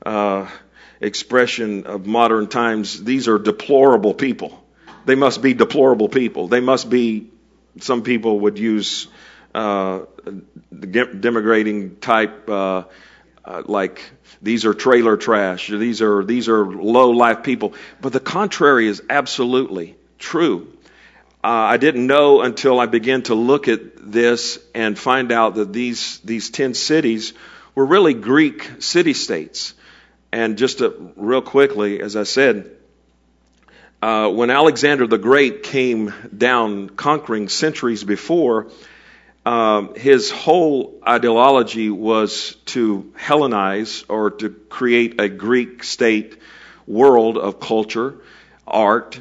expression of modern times, these are deplorable people. They must be deplorable people. They must be, some people would use the denigrating type, like these are trailer trash, or these are low life people. But the contrary is absolutely true. I didn't know until I began to look at this and find out that these 10 cities were really Greek city-states. And just real quickly, as I said, when Alexander the Great came down conquering centuries before, his whole ideology was to Hellenize, or to create a Greek state world of culture, art,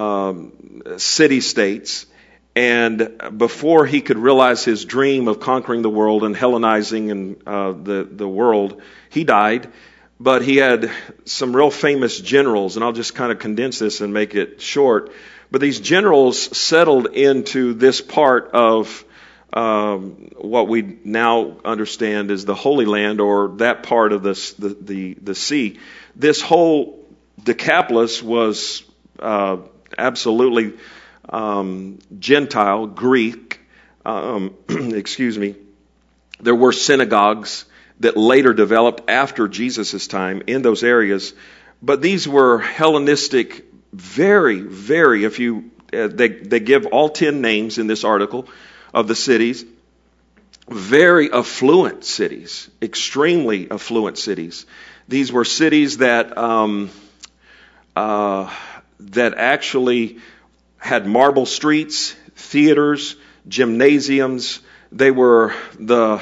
city-states. And before he could realize his dream of conquering the world and Hellenizing and the world, he died. But he had some real famous generals, and I'll just kind of condense this and make it short. But these generals settled into this part of what we now understand as the Holy Land, or that part of the sea. This whole Decapolis was absolutely Gentile, Greek. There were synagogues that later developed after Jesus' time in those areas. But these were Hellenistic, very, very, they give all 10 names in this article of the cities, very affluent cities, extremely affluent cities. These were cities that actually had marble streets, theaters, gymnasiums. They were the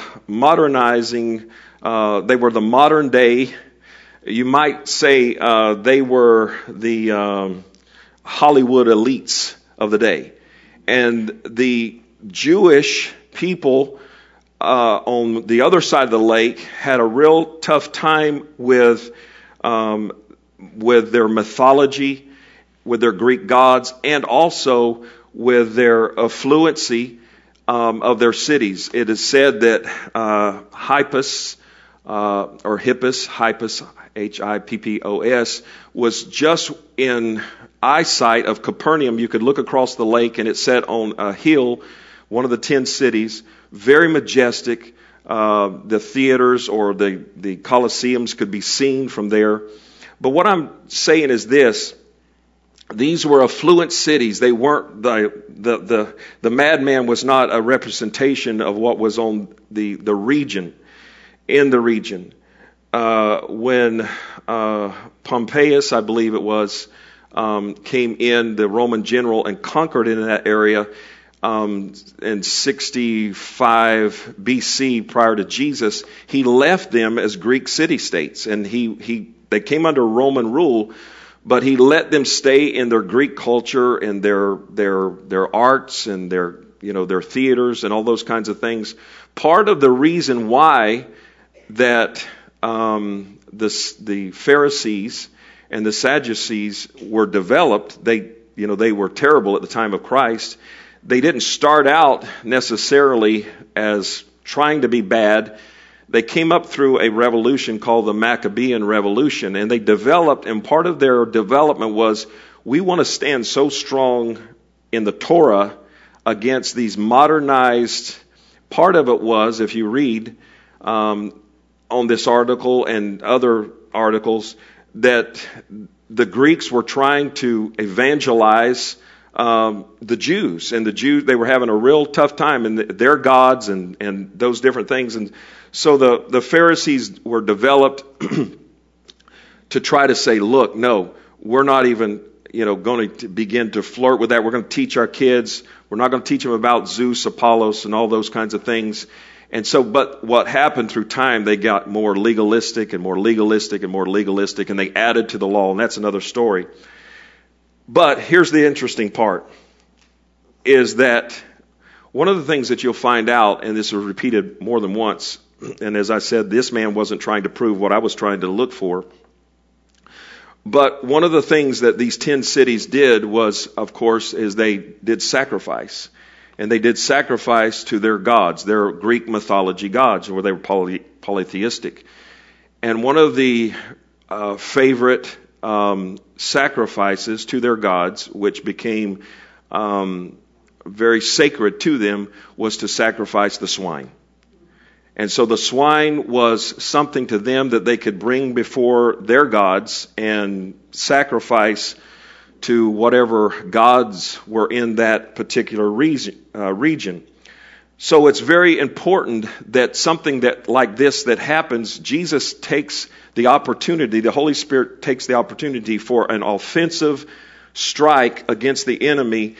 modern day, you might say, they were the Hollywood elites of the day. And the Jewish people on the other side of the lake had a real tough time with their mythology, with their Greek gods, and also with their affluency of their cities. It is said that Hippos, Hippos, was just in eyesight of Capernaum. You could look across the lake, and it sat on a hill, one of the 10 cities, very majestic. The theaters or the Colosseums could be seen from there. But what I'm saying is this: these were affluent cities. They weren't the madman was not a representation of what was on the region. In the region, when Pompeius, I believe it was, came in, the Roman general, and conquered in that area in 65 BC, prior to Jesus, he left them as Greek city-states, and they came under Roman rule, but he let them stay in their Greek culture and their arts and their theaters and all those kinds of things. Part of the reason why that the Pharisees and the Sadducees were developed, they were terrible at the time of Christ. They didn't start out necessarily as trying to be bad. They came up through a revolution called the Maccabean Revolution, and they developed, and part of their development was, we want to stand so strong in the Torah against these modernized. Part of it was, if you read on this article and other articles, that the Greeks were trying to evangelize the Jews, and the Jews, they were having a real tough time in their gods and those different things. And so the Pharisees were developed to try to say, look, no, we're not even going to begin to flirt with that. We're going to teach our kids. We're not going to teach them about Zeus, Apollos, and all those kinds of things. And so, but what happened through time, they got more legalistic and more legalistic and more legalistic, and they added to the law, and that's another story. But here's the interesting part, is that one of the things that you'll find out, and this was repeated more than once, and as I said, this man wasn't trying to prove what I was trying to look for, but one of the things that these 10 cities did was, of course, is they did sacrifice. And they did sacrifice to their gods, their Greek mythology gods, where they were polytheistic. And one of the favorite sacrifices to their gods, which became very sacred to them, was to sacrifice the swine. And so the swine was something to them that they could bring before their gods and sacrifice to whatever gods were in that particular region. So it's very important that something that like this that happens, Jesus takes the opportunity, the Holy Spirit takes the opportunity for an offensive strike against the enemy.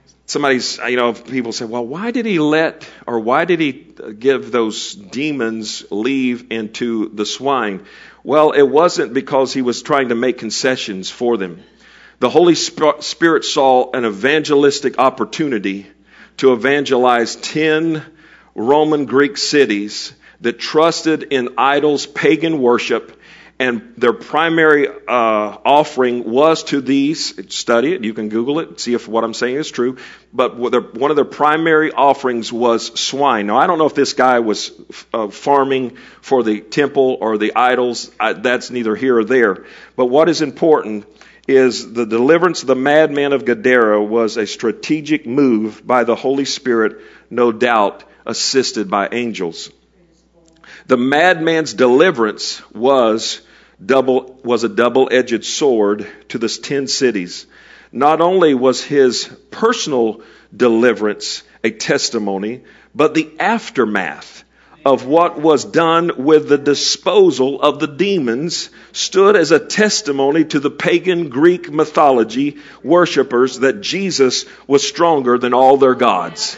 People say, well, why did he give those demons leave into the swine? Well, it wasn't because he was trying to make concessions for them. The Holy Spirit saw an evangelistic opportunity to evangelize 10 Roman Greek cities that trusted in idols, pagan worship, and their primary offering was to these. Study it, you can Google it, see if what I'm saying is true. But one of their primary offerings was swine. Now, I don't know if this guy was farming for the temple or the idols. That's neither here or there. But what is important is the deliverance of the madman of Gadara was a strategic move by the Holy Spirit, no doubt assisted by angels. The madman's deliverance was a double-edged sword to the 10 cities. Not only was his personal deliverance a testimony, but the aftermath of what was done with the disposal of the demons stood as a testimony to the pagan Greek mythology worshipers that Jesus was stronger than all their gods.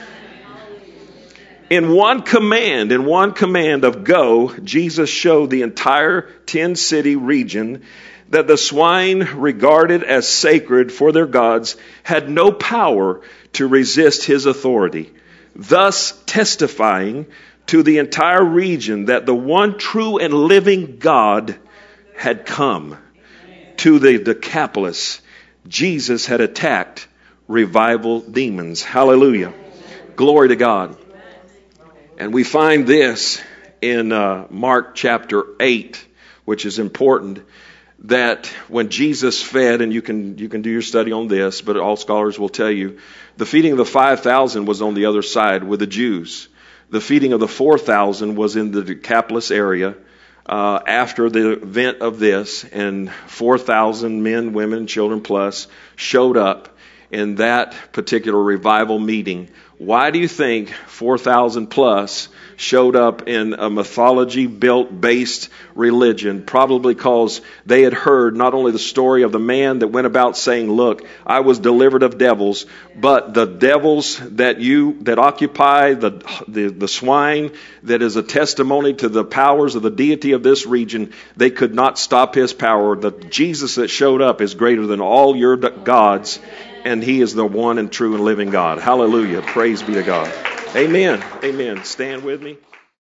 In one command of go, Jesus showed the entire 10-city region that the swine regarded as sacred for their gods had no power to resist his authority, thus testifying to the entire region that the one true and living God had come. To the Decapolis, Jesus had attacked revival demons. Hallelujah. Glory to God. And we find this in Mark chapter 8, which is important, that when Jesus fed, and you can do your study on this, but all scholars will tell you, the feeding of the 5,000 was on the other side with the Jews. The feeding of the 4,000 was in the Decapolis area after the event of this, and 4,000 men, women, and children plus showed up in that particular revival meeting. Why do you think 4,000 plus showed up in a mythology-built based religion? Probably because they had heard not only the story of the man that went about saying, look, I was delivered of devils, but the devils that occupy the swine, that is a testimony to the powers of the deity of this region, they could not stop his power. The Jesus that showed up is greater than all your gods, and he is the one and true and living God. Hallelujah. Praise be to God. Amen. Amen. Stand with me.